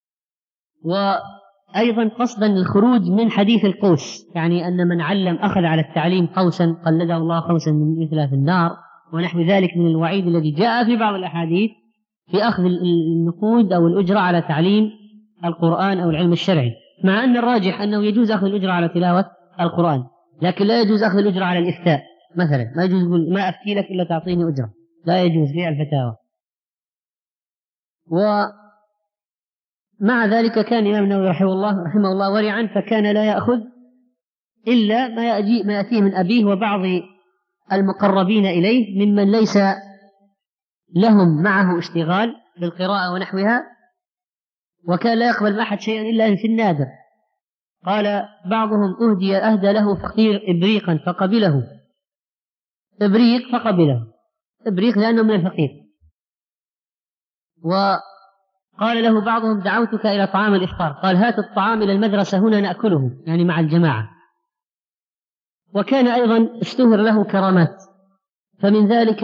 [SPEAKER 3] وأيضا قصدا الخروج من حديث القوس، يعني أن من علم أخذ على التعليم قوسا قلده الله قوسا من مثله في النار، ونحو ذلك من الوعيد الذي جاء في بعض الأحاديث في أخذ النقود أو الأجرة على تعليم القرآن أو العلم الشرعي، مع أن الراجح أنه يجوز أخذ الأجرة على تلاوة القرآن، لكن لا يجوز أخذ الأجرة على الإفتاء مثلا. ما يجوز يقول ما أفتي لك إلا تعطيني أجرة، لا يجوز في الفتاوى. ومع ذلك كان الإمام النووي رحمه الله ورعا، فكان لا يأخذ إلا ما يأتيه من أبيه وبعض المقربين إليه ممن ليس لهم معه اشتغال بالقراءة ونحوها، وكان لا يقبل أحد شيئا إلا في النادر. قال بعضهم: أهدى له فقير إبريقا فقبله، إبريق فقبله، إبريق لأنه من الفقير. وقال له بعضهم: دعوتك إلى طعام الإفطار، قال: هات الطعام إلى المدرسة هنا نأكله، يعني مع الجماعة. وكان أيضا اشتهر له كرامات، فمن ذلك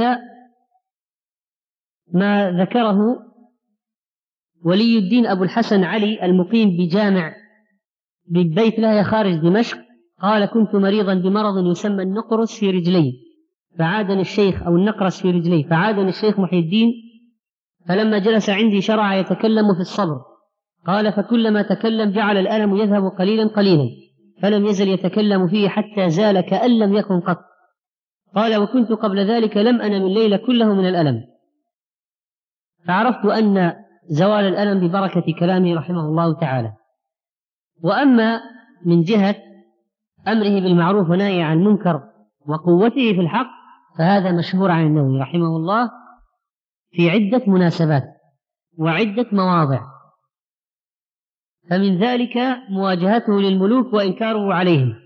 [SPEAKER 3] ما ذكره ولي الدين أبو الحسن علي المقيم بجامع ببيت لاهيا خارج دمشق، قال: كنت مريضا بمرض يسمى النقرس في رجلي، فعادني الشيخ أو النقرس في رجلي، فعادني الشيخ محي الدين، فلما جلس عندي شرع يتكلم في الصبر، قال: فكلما تكلم جعل الألم يذهب قليلا قليلا، فلم يزل يتكلم فيه حتى زال كأن لم يكن قط. قال: وكنت قبل ذلك لم أنم الليل كله من الألم، فعرفت أن زوال الألم ببركة كلامه رحمه الله تعالى. وأما من جهة أمره بالمعروف ونهيه عن المنكر وقوته في الحق، فهذا مشهور عن النووي رحمه الله في عدة مناسبات وعدة مواضع، فمن ذلك مواجهته للملوك وإنكاره عليهم.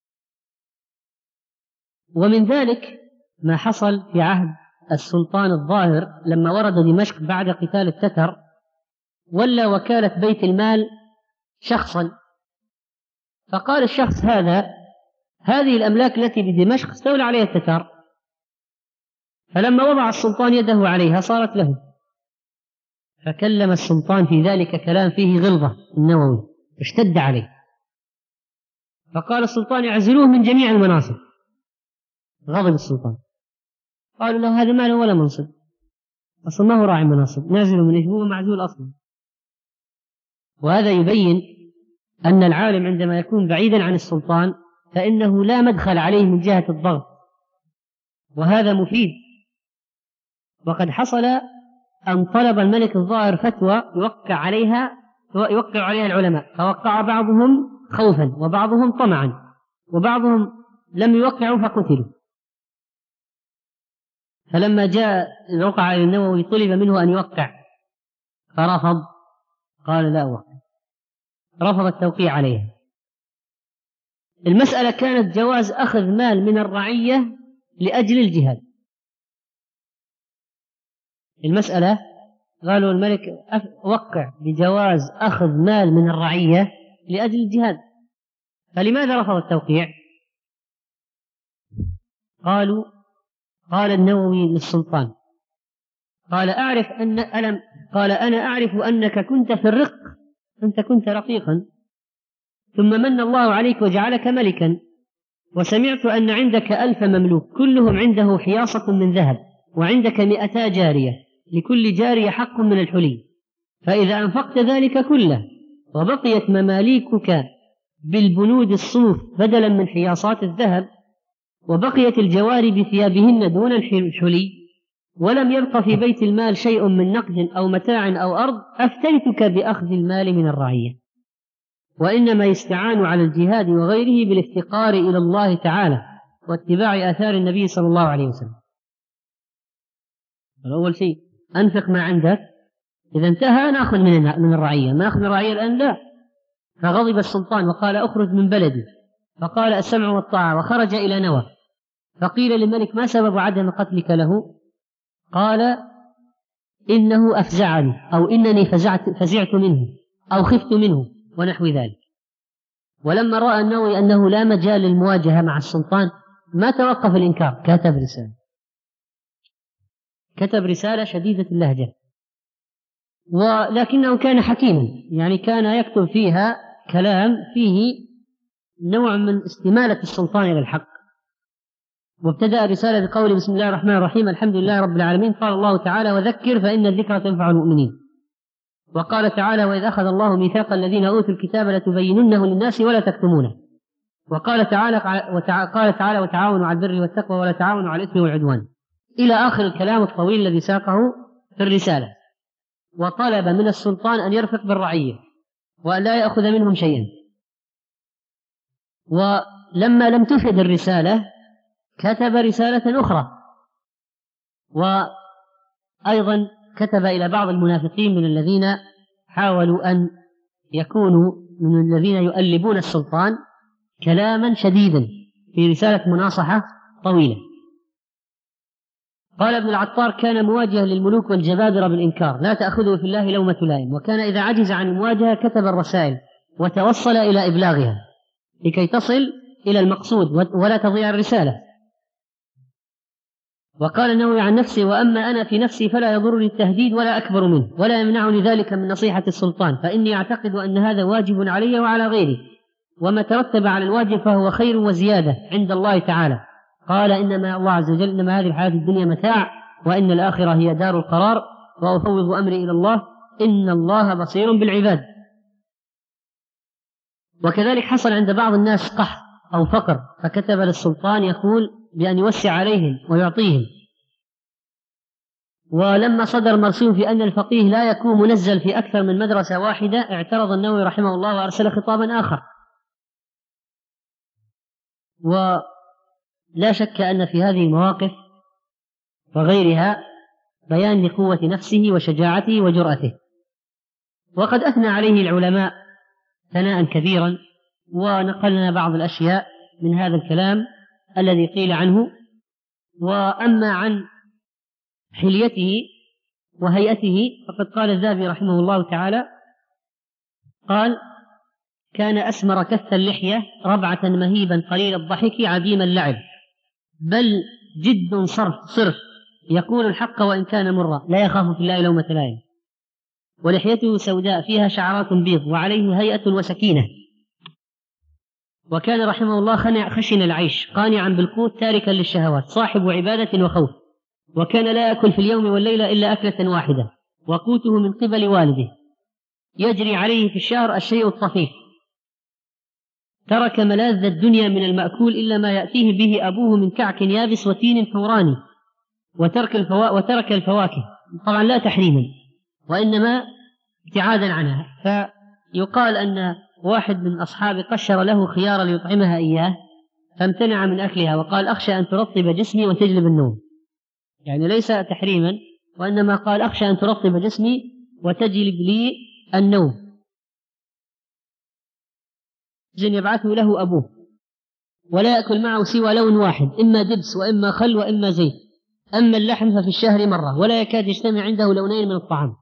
[SPEAKER 3] ومن ذلك ما حصل في عهد السلطان الظاهر لما ورد دمشق بعد قتال التتر، ولا وكالة بيت المال شخصا، فقال الشخص هذه الأملاك التي بدمشق استولى عليها التتار، فلما وضع السلطان يده عليها صارت له، فكلم السلطان في ذلك كلام فيه غلظة النووي، اشتد عليه، فقال السلطان: اعزلوه من جميع المناصب. غضب السلطان، قالوا له: هذا ما له ولا منصب، أصلا ما هو راعي مناصب، نازل من هو معزول أصلا. وهذا يبين أن العالم عندما يكون بعيدا عن السلطان فإنه لا مدخل عليه من جهة الضغط، وهذا مفيد. وقد حصل أن طلب الملك الظاهر فتوى يوقع عليها العلماء، فوقع بعضهم خوفا وبعضهم طمعا، وبعضهم لم يوقعوا فقتلوا. فلما جاء الوقع على النووي طلب منه أن يوقع، فرفض، قال: لا أوقع، رفض التوقيع عليها. المسألة كانت جواز أخذ مال من الرعية لأجل الجهاد. المسألة قالوا الملك وقع بجواز أخذ مال من الرعية لأجل الجهاد، فلماذا رفض التوقيع؟ قال النووي للسلطان، قال: أنا أعرف أنك كنت في الرق، أنت كنت رقيقا، ثم من الله عليك وجعلك ملكا، وسمعت أن عندك 1000 مملوك كلهم عنده حياصة من ذهب، وعندك 200 جارية، لكل جارية حق من الحلي، فإذا أنفقت ذلك كله وبقيت مماليكك بالبنود الصوف بدلا من حياصات الذهب، وبقيت الجواري بثيابهن دون الحلي، ولم يبق في بيت المال شيء من نقد أو متاع أو أرض، أفتيتك بأخذ المال من الرعية. وإنما يستعان على الجهاد وغيره بالافتقار إلى الله تعالى واتباع آثار النبي صلى الله عليه وسلم. أول شيء أنفق ما عندك، إذا انتهى نأخذ من الرعية، ما نأخذ من الرعية الآن لا. فغضب السلطان وقال أخرج من بلدي، فقال السمع والطاعة، وخرج إلى نوى. فقيل للملك ما سبب عدم قتلك له؟ قال إنه أفزعني، أو إنني فزعت منه أو خفت منه ونحو ذلك. ولما رأى النووي أنه لا مجال للمواجهة مع السلطان ما توقف الإنكار، كتب رسالة شديدة اللهجة، ولكنه كان حكيما، يعني كان يكتب فيها كلام فيه نوع من استمالة السلطان إلى الحق. وابتدأ الرسالة بقول بسم الله الرحمن الرحيم الحمد لله رب العالمين. قال الله تعالى وذكر فإن الذكرى تنفع المؤمنين. وقال تعالى وإذ أخذ الله ميثاق الذين أوتوا الكتاب لتبيننه للناس ولا تكتمونه. وقال تعالى وتعاونوا على البر والتقوى ولا تعاونوا على الإثم والعدوان، إلى آخر الكلام الطويل الذي ساقه في الرسالة. وطلب من السلطان أن يرفق بالرعية وأن لا يأخذ منهم شيئا. ولما لم تفد الرسالة كتب رسالة أخرى، وأيضا كتب إلى بعض المنافقين من الذين حاولوا أن يكونوا من الذين يؤلبون السلطان كلاما شديدا في رسالة مناصحة طويلة. قال ابن العطار كان مواجها للملوك والجبابرة بالإنكار، لا تأخذه في الله لومة لائم، وكان إذا عجز عن المواجهة كتب الرسائل وتوصل إلى إبلاغها لكي تصل إلى المقصود ولا تضيع الرسالة. وقال النووي عن نفسه وأما أنا في نفسي فلا يضرني التهديد ولا أكبر منه، ولا يمنعني ذلك من نصيحة السلطان، فإني أعتقد أن هذا واجب علي وعلى غيري، وما ترتب على الواجب فهو خير وزيادة عند الله تعالى. قال إنما الله عز وجل إنما هذه الحياة الدنيا متاع وإن الآخرة هي دار القرار، وأفوض أمري إلى الله إن الله بصير بالعباد. وكذلك حصل عند بعض الناس قحط أو فقر، فكتب للسلطان يقول بأن يوسع عليهم ويعطيهم. ولما صدر مرسوم في أن الفقيه لا يكون منزل في أكثر من مدرسة واحدة اعترض النووي رحمه الله وأرسل خطابا آخر. ولا شك أن في هذه المواقف وغيرها بيان لقوة نفسه وشجاعته وجرأته. وقد أثنى عليه العلماء ثناء كبيرا، ونقلنا بعض الأشياء من هذا الكلام الذي قيل عنه. وأما عن حليته وهيئته فقد قال الذهبي رحمه الله تعالى قال كان أسمر كث اللحية ربعة مهيبا قليل الضحك عديم اللعب، بل جد صرف يقول الحق وإن كان مرا، لا يخاف في الله لومة لائم. ولحيته سوداء فيها شعرات بيض وعليه هيئة وسكينة. وكان رحمه الله خشن العيش قانعا بالقوت تاركا للشهوات، صاحب عبادة وخوف. وكان لا يأكل في اليوم والليلة إلا أكلة واحدة، وقوته من قبل والده، يجري عليه في الشهر الشيء الطفيف. ترك ملاذ الدنيا من المأكول إلا ما يأتيه به أبوه من كعك يابس وتين حوراني، وترك الفواكه، طبعا لا تحريما وإنما ابتعادا عنها. فيقال أن واحد من أصحابه قشر له خيارا ليطعمها إياه فامتنع من أكلها، وقال أخشى أن ترطب جسمي وتجلب النوم، يعني ليس تحريما وإنما قال أخشى أن ترطب جسمي وتجلب لي النوم. إذن يبعثه له أبوه ولا يأكل معه سوى لون واحد، إما دبس وإما خل وإما زيت. أما اللحم ففي الشهر مرة، ولا يكاد يجتمع عنده لونين من الطعام.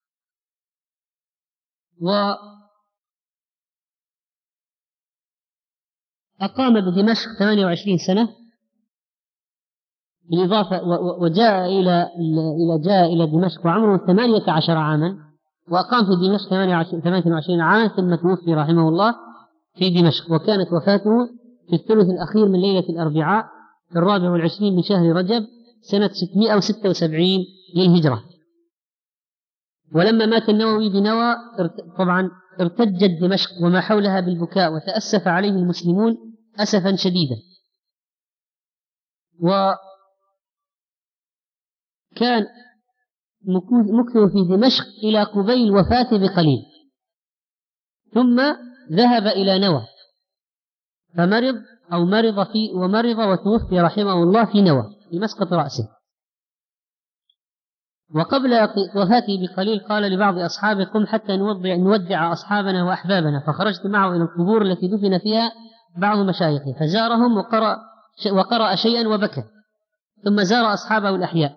[SPEAKER 3] وأقام بدمشق 28 سنة بالإضافة، وجاء إلى دمشق وعمره 18 عاما، وأقام في دمشق 28 عاما، ثم توفي رحمه الله في دمشق، وكانت وفاته في الثلث الأخير من ليلة الأربعاء 24 من شهر رجب سنة 676 للهجرة. ولما مات النووي بنوى طبعا ارتجت دمشق وما حولها بالبكاء، وتأسف عليه المسلمون أسفا شديدا. وكان مكثه في دمشق إلى قبيل وفاته بقليل، ثم ذهب إلى نوى فمرض أو مرض وتوفي رحمه الله في نوى في مسقط رأسه. وقبل وفاته بقليل قال لبعض أصحابه: قم حتى نودع أصحابنا وأحبابنا. فخرجت معه إلى القبور التي دفن فيها بعض مشايخه، فزارهم وقرأ شيئا وبكى، ثم زار أصحابه الأحياء،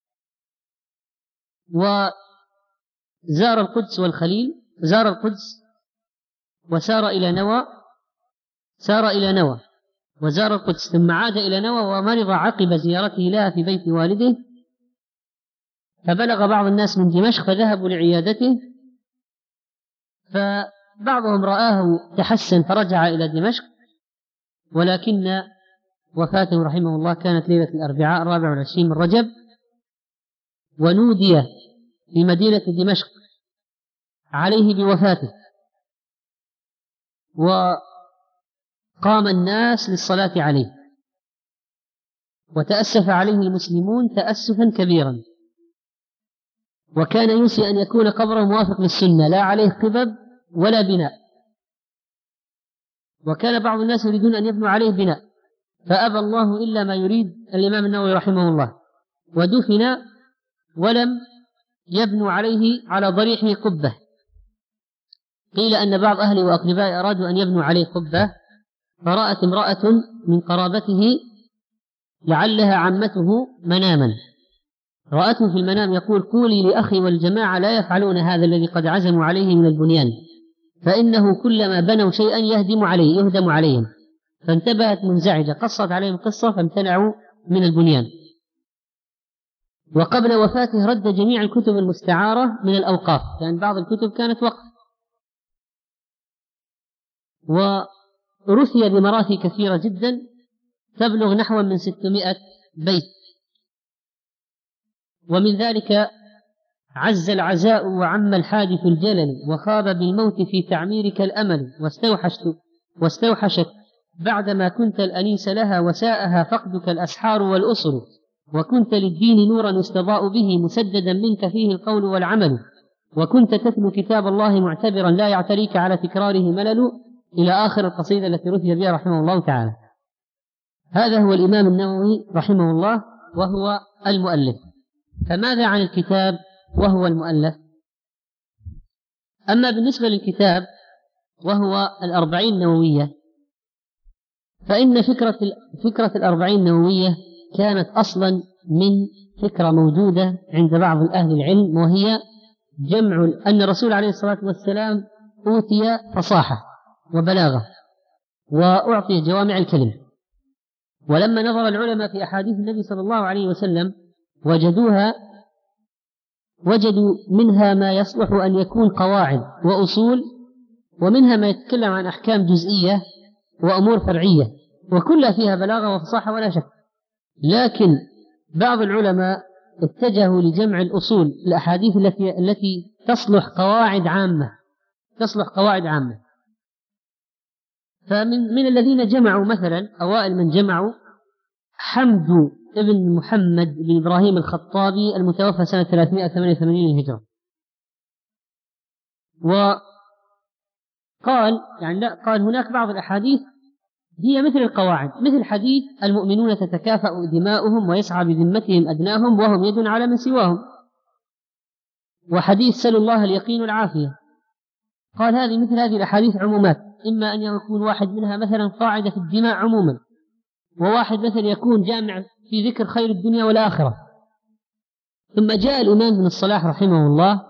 [SPEAKER 3] وزار القدس والخليل، زار القدس وسار إلى نوى، سار إلى نوى وزار القدس، ثم عاد إلى نوى ومرض عقب زيارته لها في بيت والده. فبلغ بعض الناس من دمشق فذهبوا لعيادته، فبعضهم رآه تحسن فرجع إلى دمشق، ولكن وفاته رحمه الله كانت ليلة الأربعاء 24 من رجب، ونودي في مدينة دمشق عليه بوفاته، وقام الناس للصلاة عليه، وتأسف عليه المسلمون تأسفا كبيرا، وكان يوصي أن يكون قبره موافق للسنة لا عليه قبب ولا بناء، وكان بعض الناس يريدون أن يبنوا عليه بناء، فأبى الله إلا ما يريد الإمام النووي رحمه الله، ودفن ولم يبنوا عليه على ضريحه قبة. قيل أن بعض أهله وأقربائه أرادوا أن يبنوا عليه قبة، فرأت امرأة من قرابته لعلها عمته مناما، رأته في المنام يقول: قولي لأخي والجماعة لا يفعلون هذا الذي قد عزموا عليه من البنيان، فإنه كلما بنوا شيئا يهدم عليهم. فانتبهت منزعجة، قصت عليهم قصة فامتنعوا من البنيان. وقبل وفاته رد جميع الكتب المستعارة من الأوقاف، لأن بعض الكتب كانت وقف، ورثي بمراثي كثيرة جدا تبلغ نحو من 600 بيت. ومن ذلك: عز العزاء وعم الحادث الجلل، وخاب بالموت في تعميرك الأمل، واستوحشت بعدما كنت الأنيس لها، وساءها فقدك الأسحار والأسر، وكنت للدين نورا يستضاء به، مسددا منك فيه القول والعمل، وكنت تتلو كتاب الله معتبرا لا يعتريك على تكراره ملل، إلى آخر القصيدة التي رثي بها رحمه الله تعالى. هذا هو الإمام النووي رحمه الله وهو المؤلف. فماذا عن الكتاب وهو المؤلف؟ أما بالنسبة للكتاب وهو 40 نووية، فإن فكرة 40 نووية كانت أصلا من فكرة موجودة عند بعض أهل العلم، وهي جمع أن الرسول عليه الصلاة والسلام أوتي فصاحة وبلاغة، وأعطي جوامع الكلم، ولما نظر العلماء في أحاديث النبي صلى الله عليه وسلم وجدوا منها ما يصلح أن يكون قواعد وأصول، ومنها ما يتكلم عن أحكام جزئية وأمور فرعية، وكلها فيها بلاغة وفصاحة ولا شك. لكن بعض العلماء اتجهوا لجمع الأصول، الأحاديث التي تصلح قواعد عامة. فمن الذين جمعوا مثلا أوائل من جمعوا حمد ابن محمد بن إبراهيم الخطابي المتوفى سنة 388 للهجرة، وقال قال هناك بعض الأحاديث هي مثل القواعد، مثل حديث المؤمنون تتكافأ دماؤهم ويسعى بذمتهم أدناهم وهم يد على من سواهم، وحديث سلوا الله اليقين والعافية. قال مثل هذه الأحاديث عمومات، إما أن يكون واحد منها مثلا قاعدة في الدماء عموما، وواحد مثلا يكون جامع في ذكر خير الدنيا والآخرة. ثم جاء الإمام ابن الصلاح رحمه الله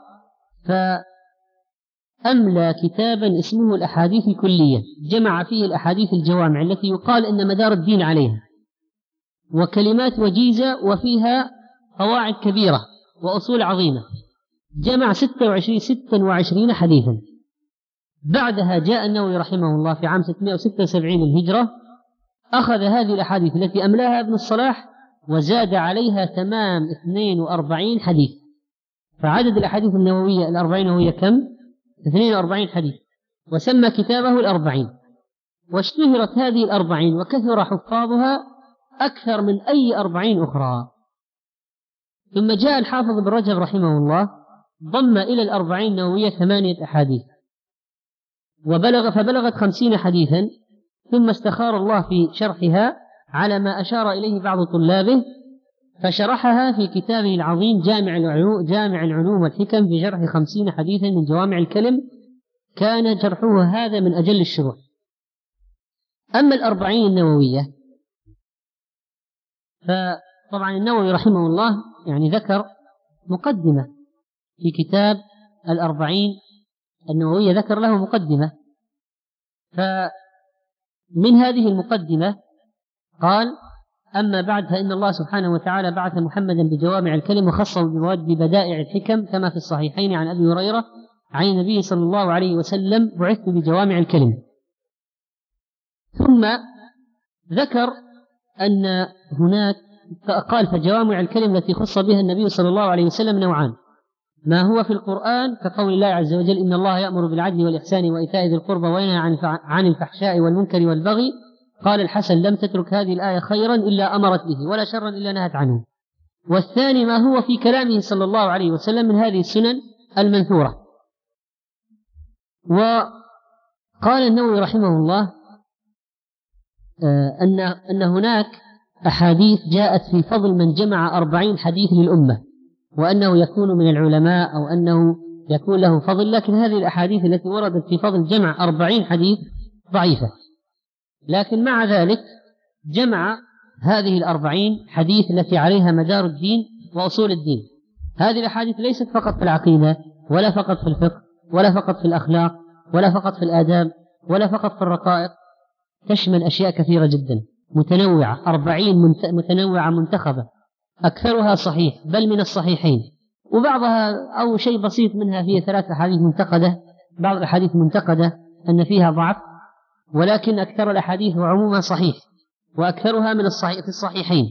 [SPEAKER 3] فأملى كتابا اسمه الأحاديث الكلية، جمع فيه الأحاديث الجوامع التي يقال إن مدار الدين عليها، وكلمات وجيزة وفيها قواعد كبيرة وأصول عظيمة، جمع 26 حديثا. بعدها جاء النووي رحمه الله في عام 676 للهجرة أخذ هذه الأحاديث التي أملاها ابن الصلاح وزاد عليها تمام 42 حديث، فعدد الأحاديث النووية 40 النووية كم؟ 42 حديث، وسمى كتابه 40. واشتهرت هذه 40 وكثر حفاظها أكثر من أي 40 أخرى. ثم جاء الحافظ ابن رجب رحمه الله ضم إلى 40 النووية 8 أحاديث فبلغت 50 حديثا، ثم استخار الله في شرحها على ما أشار إليه بعض طلابه، فشرحها في كتابه العظيم جامع العلوم والحكم في شرح 50 حديثا من جوامع الكلم، كان شرحه هذا من أجل الشروح. أما 40 النووية فطبعا النووي رحمه الله يعني ذكر مقدمة في كتاب 40 النووية، ذكر له مقدمة، فمن هذه المقدمة قال: أما بعد فإن الله سبحانه وتعالى بعث محمدا بجوامع الكلم وخصه ببدائع الحكم، كما في الصحيحين عن أبي هريرة عن النبي صلى الله عليه وسلم: بعثت بجوامع الكلم. ثم ذكر أن هناك قال: فجوامع الكلم التي خص بها النبي صلى الله عليه وسلم نوعان: ما هو في القرآن كقول الله عز وجل: إن الله يأمر بالعدل والإحسان وإيتاء ذي القربى وينهى عن الفحشاء والمنكر والبغي. قال الحسن: لم تترك هذه الآية خيرا إلا أمرت به، ولا شرا إلا نهت عنه. والثاني ما هو في كلامه صلى الله عليه وسلم من هذه السنن المنثورة. وقال النووي رحمه الله أن هناك أحاديث جاءت في فضل من جمع 40 حديث للأمة، وأنه يكون من العلماء أو أنه يكون له فضل، لكن هذه الأحاديث التي وردت في فضل جمع 40 حديث ضعيفة. لكن مع ذلك جمع هذه 40 حديث التي عليها مدار الدين وأصول الدين. هذه الأحاديث ليست فقط في العقيدة، ولا فقط في الفقه، ولا فقط في الأخلاق، ولا فقط في الآداب، ولا فقط في الرقائق، تشمل أشياء كثيرة جدا متنوعة، 40 متنوعة منتخبة، أكثرها صحيح بل من الصحيحين، وبعضها أو شيء بسيط منها فيه 3 أحاديث منتقدة، بعض الأحاديث منتقدة أن فيها ضعف، ولكن أكثر الأحاديث وعمومها صحيح، وأكثرها من في الصحيحين.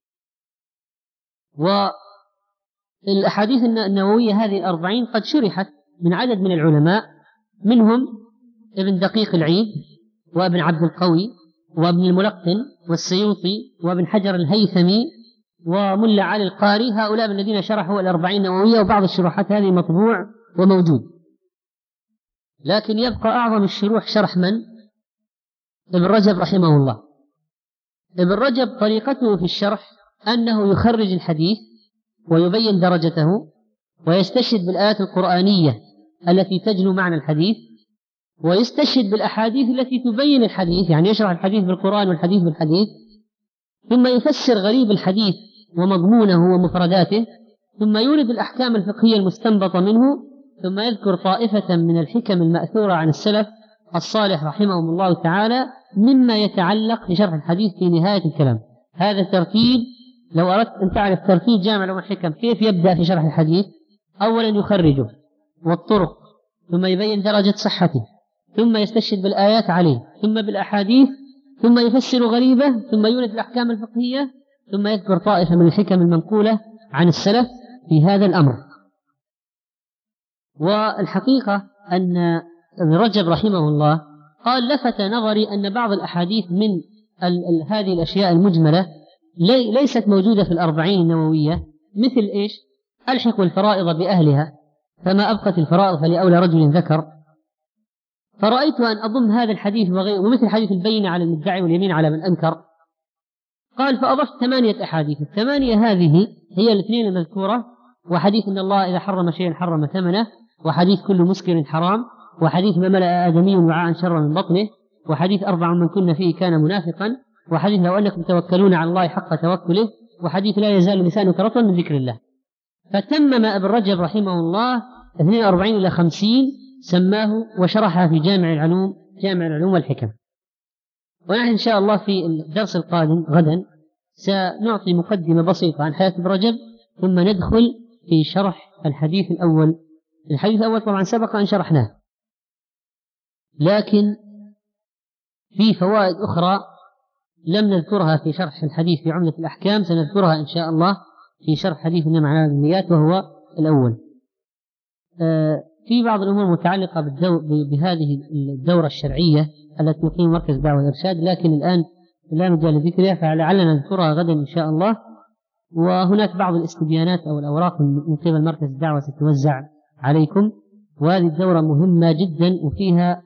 [SPEAKER 3] والأحاديث النووية هذه 40 قد شرحت من عدد من العلماء، منهم ابن دقيق العيد، وابن عبد القوي، وابن الملقن، والسيوطي، وابن حجر الهيثمي، وملا علي القاري. هؤلاء من الذين شرحوا 40 النووية، وبعض الشروحات هذه مطبوع وموجود. لكن يبقى أعظم الشروح شرح من؟ ابن رجب رحمه الله. ابن رجب طريقته في الشرح أنه يخرج الحديث ويبين درجته، ويستشهد بالآيات القرآنية التي تجلو معنى الحديث، ويستشهد بالأحاديث التي تبين الحديث، يعني يشرح الحديث بالقرآن والحديث بالحديث، ثم يفسر غريب الحديث ومضمونه ومفرداته، ثم يورد الأحكام الفقهية المستنبطة منه، ثم يذكر طائفة من الحكم المأثورة عن السلف الصالح رحمهم الله تعالى مما يتعلق بشرح الحديث في نهاية الكلام. هذا الترتيب، لو أردت أن تعرف ترتيب جامع العلوم والحكم كيف يبدأ في شرح الحديث: أولا يخرجه والطرق، ثم يبين درجة صحته، ثم يستشهد بالآيات عليه، ثم بالأحاديث، ثم يفسر غريبة، ثم يورد الأحكام الفقهية، ثم يذكر طائفة من الحكم المنقولة عن السلف في هذا الأمر. والحقيقة أن ابن رجب رحمه الله قال: لفت نظري أن بعض الأحاديث من هذه الأشياء المجملة ليست موجودة في 40 النووية، مثل إيش؟ ألحق الفرائض بأهلها، فما أبقت الفرائض فلأولى رجل ذكر. فرأيت أن أضم هذا الحديث ومثل حديث البينة على المدعي واليمين على من أنكر. قال: فأضفت 8 أحاديث، ال8 هذه هي الاثنين المذكورة، وحديث إن الله إذا حرم شيئا حرم ثمنه، وحديث كل مسكر حرام، وحديث ما ملأ آدمي وعاء شر من بطنه، وحديث 4 من كن فيه كان منافقا، وحديث لو أنكم توكلون على الله حق توكله، وحديث لا يزال لسانك رطبا من ذكر الله. فتمم ابن رجب رحمه الله 42 إلى 50 سماه وشرحها في جامع العلوم والحكم. ونحن إن شاء الله في الدرس القادم غدا سنعطي مقدمة بسيطة عن حياة ابن رجب، ثم ندخل في شرح الحديث الأول. الحديث الأول طبعا سبق أن شرحناه، لكن في فوائد أخرى لم نذكرها في شرح الحديث في عمدة الأحكام، سنذكرها إن شاء الله في شرح حديث إنما الأعمال بالنيات، وهو الأول. في بعض الأمور متعلقة بهذه الدورة الشرعية التي يقيم مركز دعوة والإرشاد، لكن الآن لا مجال لذكرها، فلعلنا نذكرها غدا إن شاء الله. وهناك بعض الاستبيانات أو الأوراق من قبل مركز الدعوة ستوزع عليكم، وهذه الدورة مهمة جدا، وفيها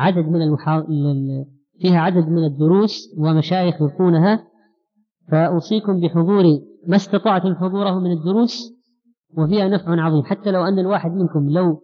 [SPEAKER 3] عدد من الدروس ومشايخ يلقونها، فأوصيكم بحضور ما استطعتم حضوره من الدروس، وفيها نفع عظيم. حتى لو أن الواحد منكم لو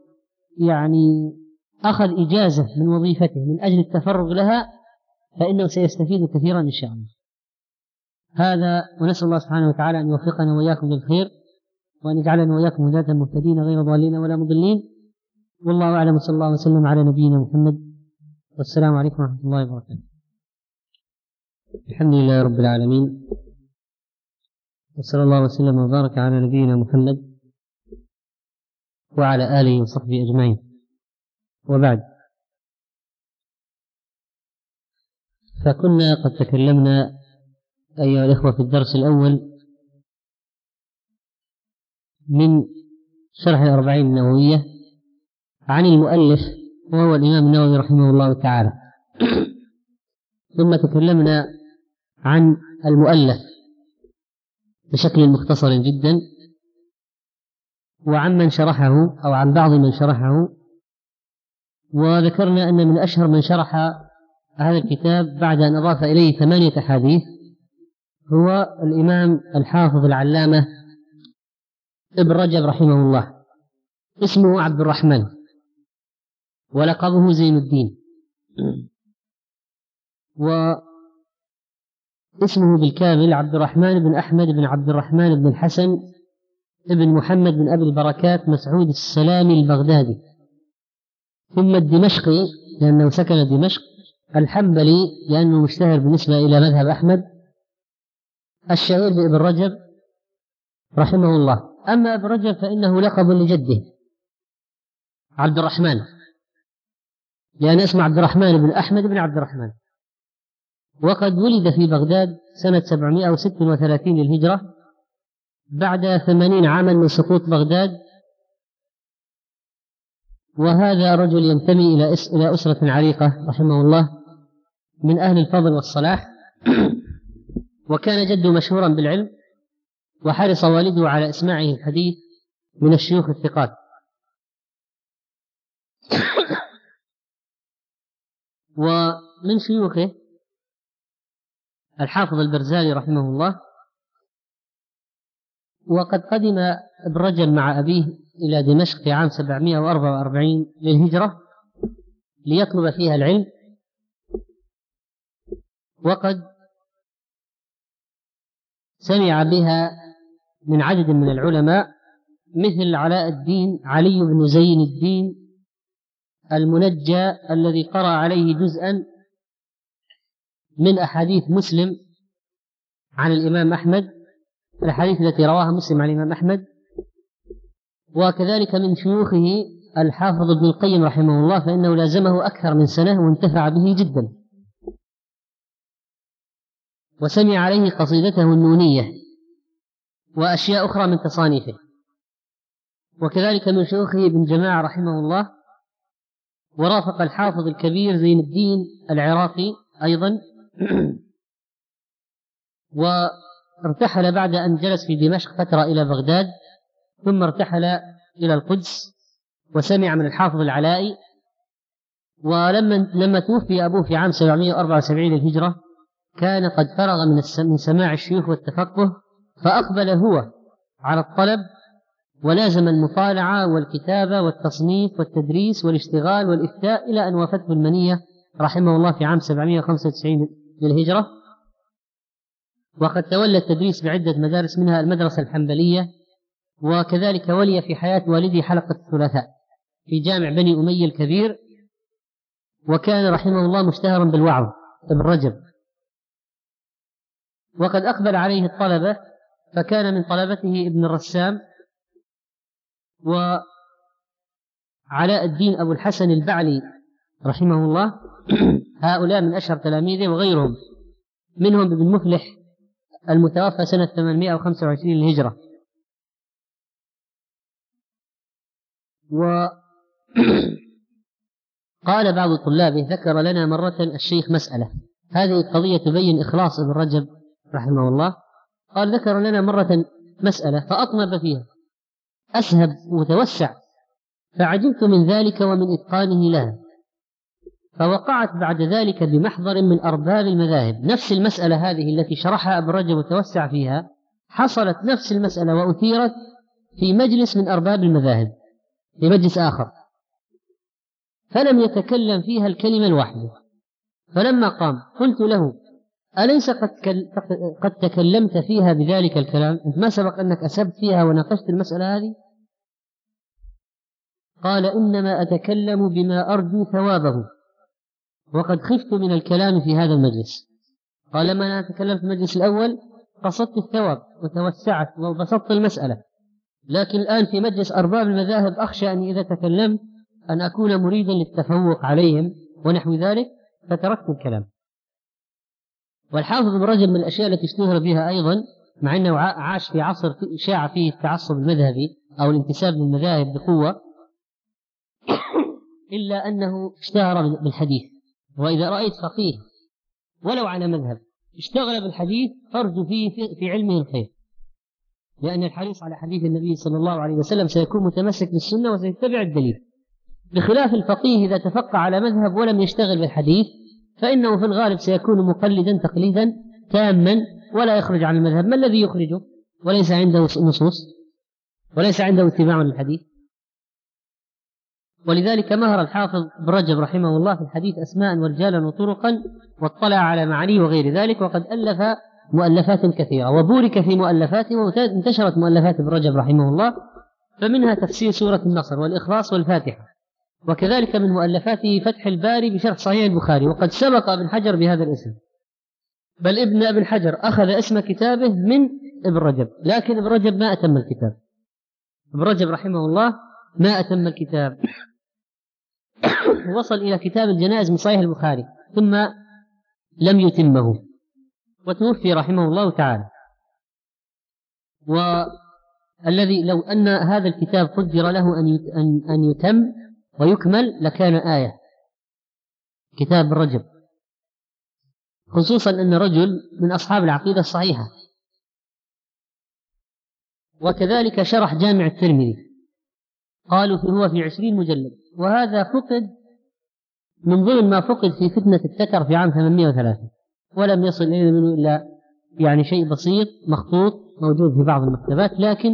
[SPEAKER 3] أخذ إجازة من وظيفته من أجل التفرغ لها فإنه سيستفيد كثيرا إن شاء الله. هذا، ونسأل الله سبحانه وتعالى أن يوفقنا وإياكم للخير، وأن يجعلنا وإياكم هداة مهتدين غير ضالين ولا مضلين. والله أعلم، صلى الله وسلم على نبينا محمد، والسلام عليكم ورحمة الله وبركاته. الحمد لله رب العالمين، وصلى الله وسلم وبارك على نبينا محمد وعلى آله وصحبه أجمعين، وبعد. فكنا قد تكلمنا أيها الإخوة في الدرس الأول من شرح الأربعين النووية عن المؤلف وهو الإمام النووي رحمه الله تعالى. ثم تكلمنا عن المؤلف بشكل مختصر جدا، وعن من شرحه أو عن بعض من شرحه، وذكرنا أن من أشهر من شرح هذا الكتاب بعد أن أضاف إليه 8 أحاديث هو الإمام الحافظ العلامة ابن رجب رحمه الله. اسمه عبد الرحمن ولقبه زين الدين، واسمه بالكامل عبد الرحمن بن أحمد بن عبد الرحمن بن الحسن ابن محمد بن أبي البركات مسعود السلامي البغدادي، ثم الدمشقي لأنه سكن دمشق، الحنبلي لأنه مشتهر بالنسبة إلى مذهب أحمد، الشهير بابن رجب رحمه الله. أما ابن رجب فإنه لقب لجده عبد الرحمن، لأن اسمه عبد الرحمن بن أحمد بن عبد الرحمن، وقد ولد في بغداد سنة 736 للهجرة بعد 80 عاما من سقوط بغداد. وهذا رجل ينتمي إلى أسرة عريقة رحمه الله من أهل الفضل والصلاح، وكان جده مشهورا بالعلم، وحرص والده على إسماعه الحديث من الشيوخ الثقات. ومن شيوخه الحافظ البرزالي رحمه الله. وقد قدم ابن رجب مع أبيه إلى دمشق في عام 744 للهجرة ليطلب فيها العلم، وقد سمع بها من عدد من العلماء مثل علاء الدين علي بن زين الدين المنجى الذي قرأ عليه جزءا من أحاديث مسلم عن الإمام أحمد، الحديث التي رواها مسلم عن الإمام أحمد. وكذلك من شيوخه الحافظ ابن القيم رحمه الله، فإنه لازمه أكثر من سنة وانتفع به جدا، وسمع عليه قصيدته النونية وأشياء أخرى من تصانيفه. وكذلك من شيوخه ابن جماعة رحمه الله، ورافق الحافظ الكبير زين الدين العراقي أيضا. وارتحل بعد أن جلس في دمشق فترة إلى بغداد، ثم ارتحل إلى القدس وسمع من الحافظ العلائي. ولما توفي أبوه في عام 774 للهجرة كان قد فرغ من سماع الشيوخ والتفقه، فأقبل هو على الطلب ولازم المطالعة والكتابة والتصنيف والتدريس والاشتغال والإفتاء، إلى أن وافته المنية رحمه الله في عام 795 للهجرة. وقد تولى التدريس بعدة مدارس منها المدرسة الحنبلية، وكذلك ولي في حياة والده حلقة الثلاثاء في جامع بني أمية الكبير. وكان رحمه الله مشتهرا بالوعظ ابن رجب. وقد أقبل عليه الطلبة، فكان من طلبته ابن الرسام وعلاء الدين أبو الحسن البعلي رحمه الله، هؤلاء من أشهر تلاميذه، وغيرهم منهم ابن مفلح المتوفى سنة 825 للهجرة. وقال بعض طلابه ذكر لنا مرة الشيخ مسألة، هذه القضية تبين إخلاص ابن رجب رحمه الله. قال ذكر لنا مرة مسألة فأطنب فيها، أسهب وتوسع، فعجبت من ذلك ومن إتقانه لها، فوقعت بعد ذلك بمحضر من أرباب المذاهب نفس المسألة هذه التي شرحها ابن رجب وتوسع فيها، حصلت نفس المسألة وأثيرت في مجلس من أرباب المذاهب في مجلس آخر، فلم يتكلم فيها الكلمة الواحدة. فلما قام قلت له أليس قد تكلمت فيها بذلك الكلام؟ أنت ما سبق أنك أسبت فيها وناقشت المسألة هذه؟ قال إنما أتكلم بما أرجو ثوابه، وقد خفت من الكلام في هذا المجلس. قال لما أنا أتكلم في المجلس الأول قصدت الثواب وتوسعت وبسطت المسألة، لكن الآن في مجلس أرباب المذاهب أخشى أن إذا تكلمت أن أكون مريدا للتفوق عليهم ونحو ذلك، فتركت الكلام. والحافظ ابن رجب من الأشياء التي اشتهر بها أيضا، مع أنه عاش في عصر شاع فيه التعصب المذهبي أو الانتساب للمذاهب بقوة، إلا أنه اشتهر بالحديث. وإذا رأيت فقيه ولو على مذهب اشتغل بالحديث فارجو فيه في علمه الخير، لأن الحريص على حديث النبي صلى الله عليه وسلم سيكون متمسك بالسنة وسيتبع الدليل، بخلاف الفقيه إذا تفقه على مذهب ولم يشتغل بالحديث فإنه في الغالب سيكون مقلدا تقليدا تاما ولا يخرج عن المذهب. ما الذي يخرجه؟ وليس عنده نصوص وليس عنده اتباع للحديث. ولذلك مهر الحافظ ابن رجب رحمه الله في الحديث أسماء ورجالا وطرقا، واطلع على معانيه وغير ذلك، وقد ألف مؤلفات كثيرة وبورك في مؤلفاته، وانتشرت مؤلفات ابن رجب رحمه الله، فمنها تفسير سورة النصر والإخلاص والفاتحة، وكذلك من مؤلفاته فتح الباري بشرح صحيح البخاري. وقد سبق ابن حجر بهذا الاسم، بل ابن حجر أخذ اسم كتابه من ابن رجب، لكن ابن رجب ما أتم الكتاب. ابن رجب رحمه الله ما أتم الكتاب، وصل إلى كتاب الجنائز من صحيح البخاري ثم لم يتمه، وتوفي رحمه الله تعالى. والذي لو أن هذا الكتاب قدر له أن يتم ويكمل لكان آية، كتاب الرجب، خصوصا أن رجل من أصحاب العقيدة الصحيحة. وكذلك شرح جامع الترمذي، قالوا هو في 20 مجلد، وهذا فقد من ضمن ما فقد في فتنة التتر في عام 803، ولم يصل إليه منه إلا يعني شيء بسيط مخطوط موجود في بعض المكتبات، لكن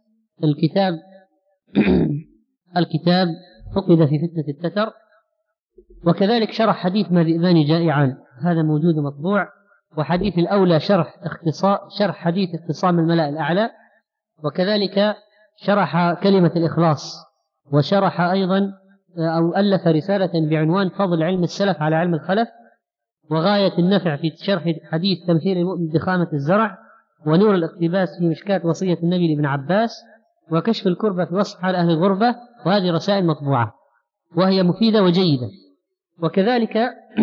[SPEAKER 3] الكتاب فقد في فتنة التتر. وكذلك شرح حديث ما ذئبان جائعان، هذا موجود مطبوع. وحديث الأولى شرح حديث اختصام الملأ الأعلى، وكذلك شرح كلمة الإخلاص، وشرح أيضا أو ألف رسالة بعنوان فضل علم السلف على علم الخلف، وغاية النفع في شرح حديث تمثيل المؤمن بخامة الزرع، ونور الاقتباس في مشكاة وصية النبي لابن عباس، وكشف الكربة في وصف حال أهل الغربة. وهذه رسائل مطبوعة وهي مفيدة وجيدة. وكذلك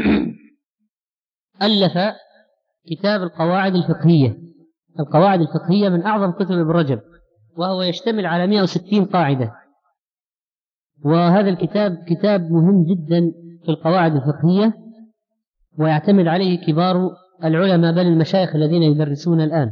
[SPEAKER 3] ألف كتاب القواعد الفقهية. القواعد الفقهية من أعظم كتب ابن رجب، وهو يشتمل على 160 قاعدة، وهذا الكتاب كتاب مهم جدا في القواعد الفقهية، ويعتمد عليه كبار العلماء بل المشايخ الذين يدرسون الآن.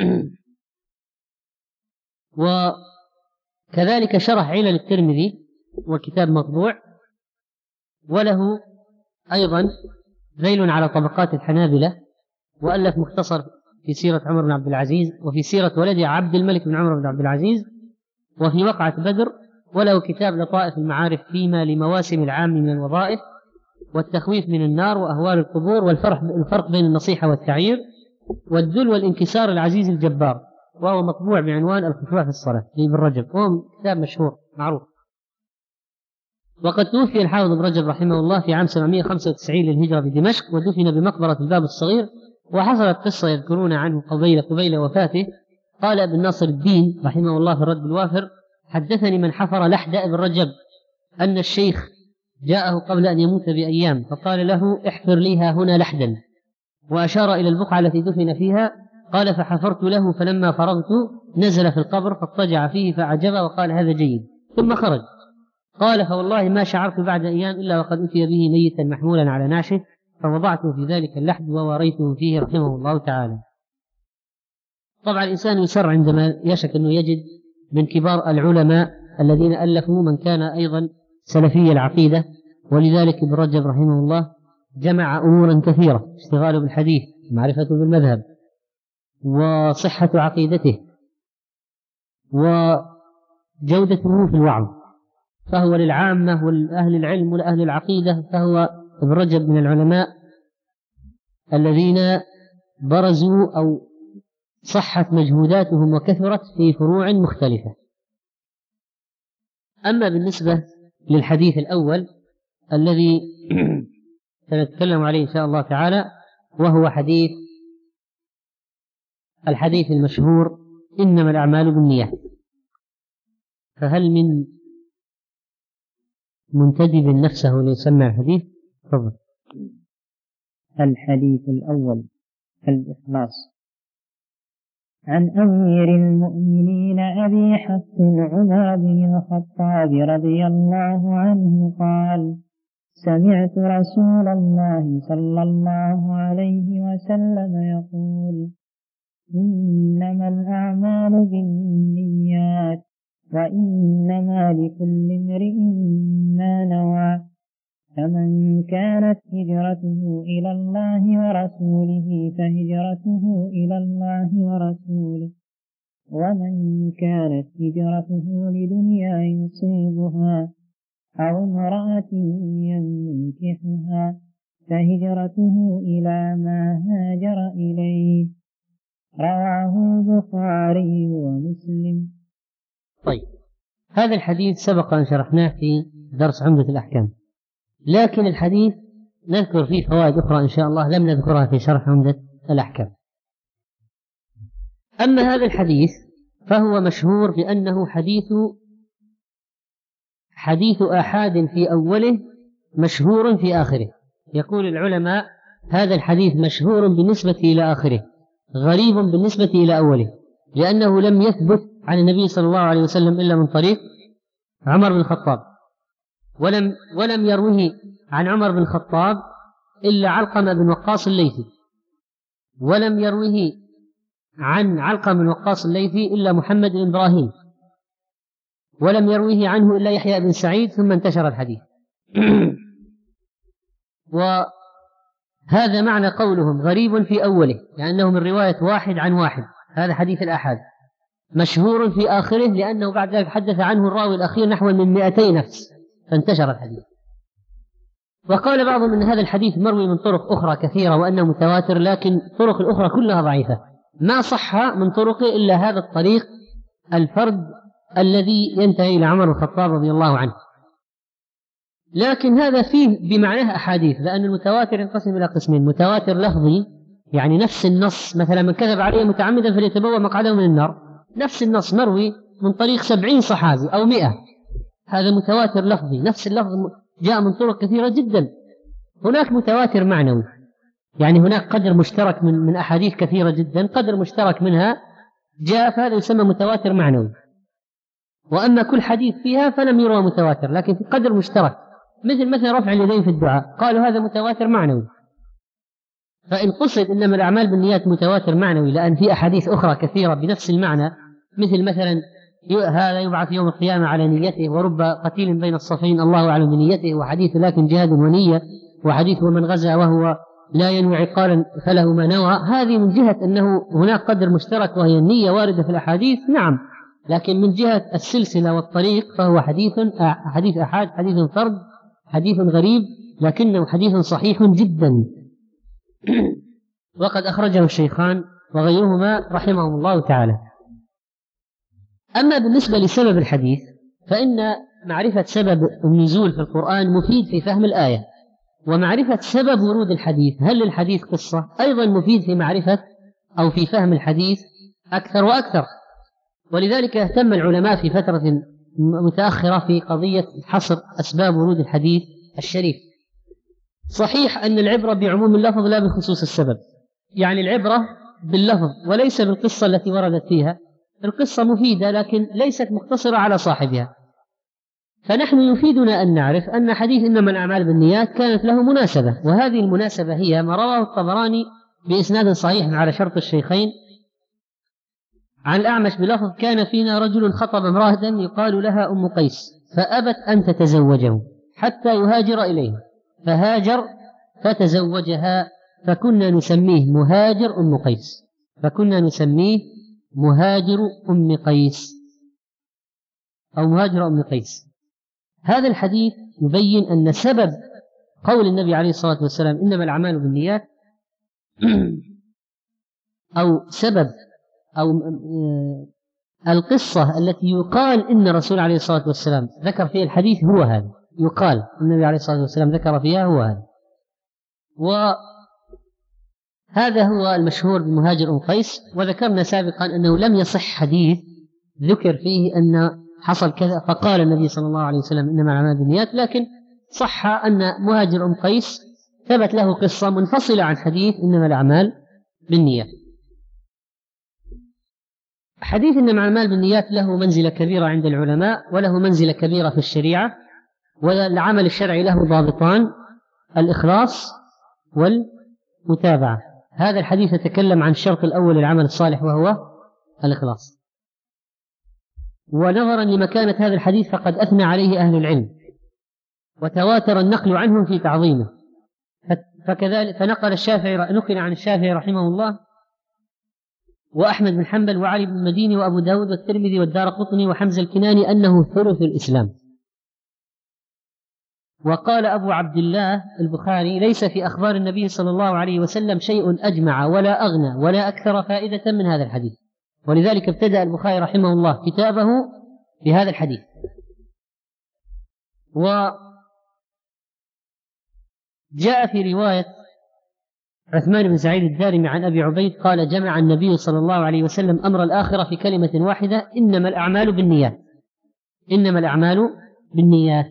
[SPEAKER 3] وكذلك شرح علل الترمذي، وكتاب مطبوع. وله أيضا ذيل على طبقات الحنابلة، وألف مختصر في سيرة عمر بن عبد العزيز، وفي سيرة ولده عبد الملك بن عمر بن عبد العزيز، وفي وقعة بدر. وله كتاب لطائف المعارف فيما لمواسم العام من الوظائف، والتخويف من النار، وأهوال القبور، والفرق بين النصيحة والتعيير، والذل والانكسار العزيز الجبار، وهو مطبوع بعنوان الخشوع في الصلاة لابن رجب، وهو كتاب مشهور معروف. وقد توفي الحافظ ابن رجب رحمه الله في عام 795 للهجرة بدمشق، ودفن بمقبرة الباب الصغير. وحصلت قصة يذكرون عنه قبيل وفاته. قال ابن ناصر الدين رحمه الله في الرد الوافر: حدثني من حفر لحد ابن رجب أن الشيخ جاءه قبل أن يموت بأيام، فقال له: احفر لي هنا لحدا. وأشار إلى البقعة التي دفن فيها، قال فحفرت له فلما فرغت نزل في القبر فاضطجع فيه فأعجبه وقال هذا جيد، ثم خرج. قال فوالله ما شعرت بعد أيام إلا وقد أتي به ميتا محمولا على نعشه فوضعته في ذلك اللحد ووريته فيه رحمه الله تعالى. طبعا الإنسان يسر عندما يشك أنه يجد من كبار العلماء الذين ألفوا من كان أيضا سلفي العقيدة، ولذلك ابن رجب رحمه الله جمع أمورا كثيرة: اشتغاله بالحديث، معرفته بالمذهب، وصحة عقيدته، وجودته في الوعظ، فهو للعامة ولأهل العلم ولأهل العقيدة، فهو ابن رجب من العلماء الذين برزوا أو صحت مجهوداتهم وكثرت في فروع مختلفة. أما بالنسبة للحديث الأول الذي سنتكلم عليه إن شاء الله تعالى، وهو الحديث المشهور إنما الأعمال بالنيات، فهل من منتدب نفسه ليسمع الحديث؟ تفضل.
[SPEAKER 4] الحديث الأول: الإخلاص. عن أمير المؤمنين أبي حفص عمر بن الخطاب رضي الله عنه قال: سمعت رسول الله صلى الله عليه وسلم يقول: إنما الأعمال بالنيات وإنما لكل امرئ ما نوى، فمن كانت هجرته إلى الله ورسوله فهجرته إلى الله ورسوله، ومن كانت هجرته لدنيا يصيبها أو امرأة ينكحها فهجرته إلى ما هاجر إليه. رواه البخاري ومسلم.
[SPEAKER 3] طيب، هذا الحديث سبق أن شرحناه في درس عمدة الأحكام، لكن الحديث نذكر فيه فوائد أخرى إن شاء الله لم نذكرها في شرح عمدة الأحكام. أما هذا الحديث فهو مشهور بأنه حديث آحاد في أوله، مشهور في آخره. يقول العلماء: هذا الحديث مشهور بالنسبة إلى آخره، غريب بالنسبة إلى أوله، لأنه لم يثبت عن النبي صلى الله عليه وسلم إلا من طريق عمر بن الخطاب، ولم يروه عن عمر بن الخطاب إلا علقمة بن وقاص الليثي، ولم يروه عن علقمة بن وقاص الليثي إلا محمد بن إبراهيم، ولم يروه عنه إلا يحيى بن سعيد، ثم انتشر الحديث. وهذا معنى قولهم غريب في أوله، لأنه من رواية واحد عن واحد، هذا حديث الآحاد. مشهور في آخره لأنه بعد ذلك حدث عنه الراوي الأخير نحو من 200 نفس فانتشر الحديث. وقال بعضهم أن هذا الحديث مروي من طرق أخرى كثيرة وأنه متواتر، لكن الطرق الأخرى كلها ضعيفة، ما صح من طرقه إلا هذا الطريق الفرد الذي ينتهي إلى عمر الخطاب رضي الله عنه. لكن هذا فيه بمعناه أحاديث، لأن المتواتر ينقسم إلى قسمين: متواتر لفظي، يعني نفس النص، مثلا من كذب عليه متعمدا فليتبوأ مقعده من النار، نفس النص مروي من طريق 70 صحابي أو 100، هذا متواتر لفظي، نفس اللفظ جاء من طرق كثيرة جدا. هناك متواتر معنوي، يعني هناك قدر مشترك من أحاديث كثيرة جدا، قدر مشترك منها جاء، فهذا يسمى متواتر معنوي. وأما كل حديث فيها فلم يروى متواتر، لكن في قدر مشترك، مثل رفع اليدين في الدعاء، قالوا هذا متواتر معنوي. فإن قصد إنما الأعمال بالنيات متواتر معنوي، لأن في أحاديث أخرى كثيرة بنفس المعنى، مثلا هذا يبعث يوم القيامة على نيته، ورب قتيل بين الصفين الله أعلم بنيته، وحديث لكن جهاد ونية، وحديث ومن غزا وهو لا ينوي عقالا فله ما نوى. هذه من جهة أنه هناك قدر مشترك وهي النية واردة في الأحاديث، نعم، لكن من جهة السلسلة والطريق فهو حديث أحاد، حديث فرد، حديث غريب، لكنه حديث صحيح جدا. وقد أخرجه الشيخان وغيرهما رحمهم الله تعالى. أما بالنسبة لسبب الحديث فإن معرفة سبب النزول في القرآن مفيد في فهم الآية، ومعرفة سبب ورود الحديث، هل للحديث قصة، أيضا مفيد في معرفة أو في فهم الحديث أكثر وأكثر. ولذلك اهتم العلماء في فترة متأخرة في قضية حصر أسباب ورود الحديث الشريف. صحيح أن العبرة بعموم اللفظ لا بخصوص السبب، يعني العبرة باللفظ وليس بالقصة التي وردت فيها. القصة مفيدة لكن ليست مقتصرة على صاحبها. فنحن يفيدنا أن نعرف أن حديث إنما الأعمال بالنيات كانت له مناسبة، وهذه المناسبة هي ما رواه الطبراني بإسناد صحيح على شرط الشيخين عن الأعمش بلفظ: كان فينا رجل خطب امرأة يقال لها أم قيس فأبت أن تتزوجه حتى يهاجر إليه، فهاجر فتزوجها، فكنا نسميه مهاجر أم قيس، فكنا نسميه مهاجر أم قيس أو مهاجر أم قيس. هذا الحديث يبين أن سبب قول النبي عليه الصلاة والسلام إنما الأعمال بالنيات أو سبب أو القصة التي يقال إن الرسول عليه الصلاة والسلام ذكر فيها الحديث هو هذا، يقال النبي عليه الصلاة والسلام ذكر فيها هو هذا، وهذا هو المشهور بمهاجر أم قيس. وذكرنا سابقا أنه لم يصح حديث ذكر فيه أن حصل كذا فقال النبي صلى الله عليه وسلم إنما الأعمال بالنيات، لكن صح أن مهاجر أم قيس ثبت له قصة منفصلة عن حديث إنما الأعمال بالنيات. حديث إنما الأعمال بالنيات له منزلة كبيرة عند العلماء وله منزلة كبيرة في الشريعة، والعمل الشرعي له ضابطان: الإخلاص والمتابعة. هذا الحديث يتكلم عن الشرط الأول للعمل الصالح وهو الإخلاص. ونظرا لمكانة هذا الحديث فقد أثنى عليه أهل العلم وتواتر النقل عنهم في تعظيمه، فكذلك فنقل نقل عن الشافعي رحمه الله وأحمد بن حنبل وعلي بن المديني وأبو داود والترمذي والدارقطني وحمزة الكناني أنه ثلث الإسلام. وقال أبو عبد الله البخاري: ليس في أخبار النبي صلى الله عليه وسلم شيء أجمع ولا أغنى ولا أكثر فائدة من هذا الحديث، ولذلك ابتدأ البخاري رحمه الله كتابه بهذا الحديث. وجاء في رواية عثمان بن سعيد الدارمي عن أبي عبيد قال: جمع النبي صلى الله عليه وسلم أمر الآخرة في كلمة واحدة: إنما الأعمال بالنيات. إنما الأعمال بالنيات.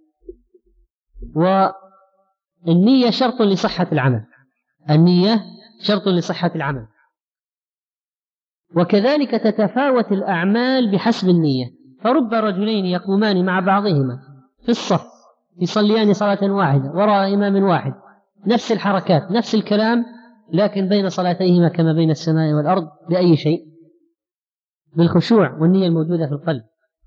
[SPEAKER 3] والنية شرط لصحة العمل، النية شرط لصحة العمل. وكذلك تتفاوت الأعمال بحسب النية، فرب رجلين يقومان مع بعضهما في الصف يصليان صلاة واحدة وراء إمام واحد، نفس الحركات نفس الكلام، لكن بين صلاتيهما كما بين السماء والأرض. بأي شيء؟ بالخشوع والنية الموجودة في القلب.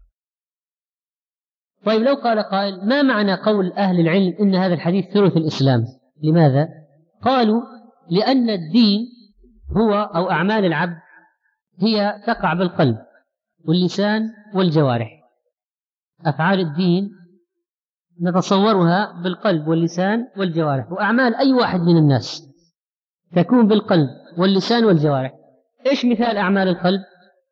[SPEAKER 3] طيب لو قال قائل: ما معنى قول أهل العلم إن هذا الحديث ثلث الإسلام؟ لماذا؟ قالوا: لأن الدين هو أو أعمال العبد هي تقع بالقلب واللسان والجوارح. أفعال الدين نتصورها بالقلب واللسان والجوارح، وأعمال أي واحد من الناس تكون بالقلب واللسان والجوارح. إيش مثال أعمال القلب؟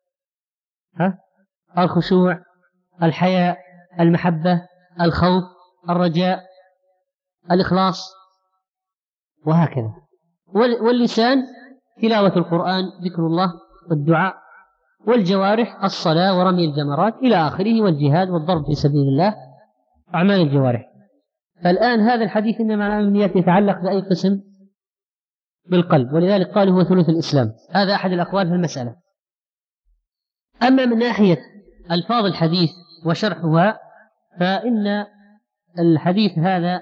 [SPEAKER 3] الخشوع، الحياء، المحبة، الخوف، الرجاء، الإخلاص، وهكذا. واللسان تلاوة القرآن، ذكر الله والدعاء، والجوارح الصلاة ورمي الجمرات إلى آخره، والجهاد والضرب في سبيل الله، أعمال الجوارح. فالآن هذا الحديث إنما الأعمال بالنيات يتعلق بأي قسم؟ بالقلب، ولذلك قال هو ثلث الإسلام. هذا أحد الأقوال في المسألة. أما من ناحية ألفاظ الحديث وشرحها فإن الحديث هذا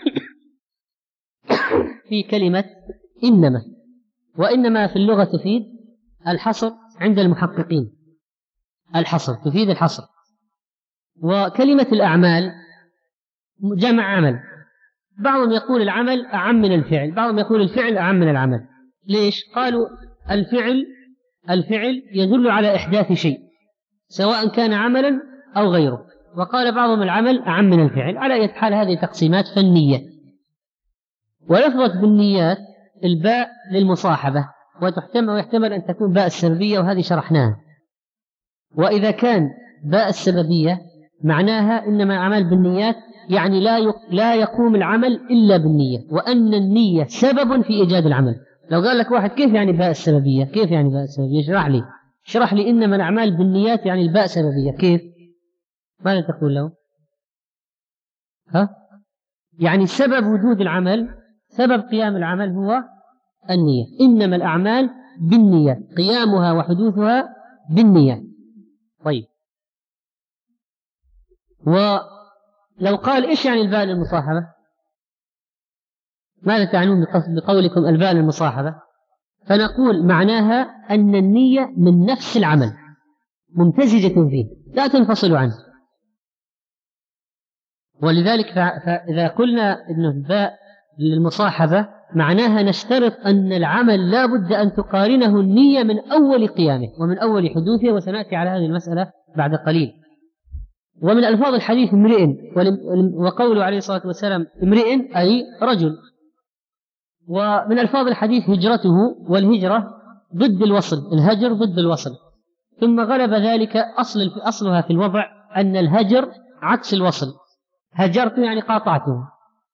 [SPEAKER 3] في كلمة إنما، وإنما في اللغة تفيد الحصر عند المحققين، الحصر تفيد الحصر. وكلمة الأعمال جمع عمل، بعضهم يقول العمل أعم من الفعل، بعضهم يقول الفعل أعم من العمل. ليش؟ قالوا الفعل يدل على إحداث شيء سواء كان عملا أو غيره، وقال بعضهم العمل أعم من الفعل. على أي حال هذه تقسيمات فنية. ولفظت بالنيات الباء للمصاحبة، ويحتمل أن تكون باء السببية، وهذه شرحناها. وإذا كان باء السببية معناها إنما الأعمال بالنيات، يعني لا يقوم العمل إلا بالنية، وأن النية سبب في إيجاد العمل. لو قال لك واحد: كيف يعني باء السببية؟ كيف يعني باء السببية؟ اشرح لي إنما الأعمال بالنيات يعني الباء سببية، كيف؟ ماذا تقول له؟ يعني سبب وجود العمل، سبب قيام العمل هو النية. إنما الأعمال بالنية، قيامها وحدوثها بالنية. طيب، ولو قال إيش يعني الباء للمصاحبة؟ ماذا تعنون بقولكم الباء للمصاحبة؟ فنقول معناها أن النية من نفس العمل ممتزجة فيه لا تنفصل عنه. ولذلك فإذا قلنا أن الباء للمصاحبة معناها نشترط أن العمل لا بد أن تقارنه النية من أول قيامه ومن أول حدوثه، وسنأتي على هذه المسألة بعد قليل. ومن ألفاظ الحديث امرئ، وقوله عليه الصلاة والسلام امرئ أي رجل. ومن ألفاظ الحديث هجرته، والهجرة ضد الوصل، الهجر ضد الوصل. ثم غلب ذلك أصلها في الوضع أن الهجر عكس الوصل، هجرت يعني قاطعته،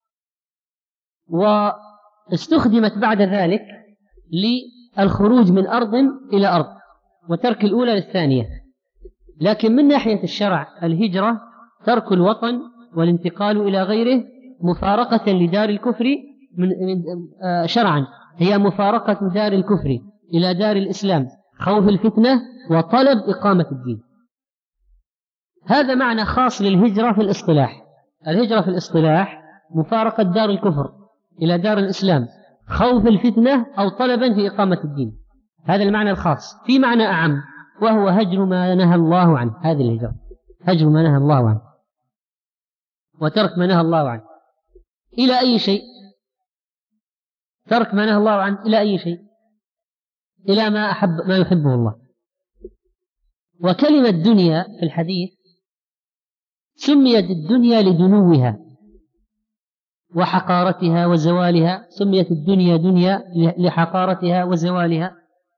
[SPEAKER 3] واستخدمت بعد ذلك للخروج من أرض إلى أرض وترك الأولى للثانية. لكن من ناحية الشرع الهجرة ترك الوطن والانتقال إلى غيره مفارقة لدار الكفر شرعا، هي مفارقة دار الكفر إلى دار الإسلام، خوف الفتنة وطلب إقامة الدين. هذا معنى خاص للهجرة في الاصطلاح. الهجرة في الاصطلاح مفارقة دار الكفر إلى دار الإسلام، خوف الفتنة أو طلبا في إقامة الدين. هذا المعنى الخاص. في معنى أعم وهو هجر ما نهى الله عنه. هذه الهجرة هجر ما نهى الله عنه وترك ما نهى الله عنه إلى أي شيء؟ ترك ما نهى الله عنه إلى أي شيء؟ إلى ما يحبه الله. وكلمة دنيا في الحديث سميت الدنيا لدنوها وحقارتها وزوالها، سميت الدنيا دنيا لحقارتها وزوالها،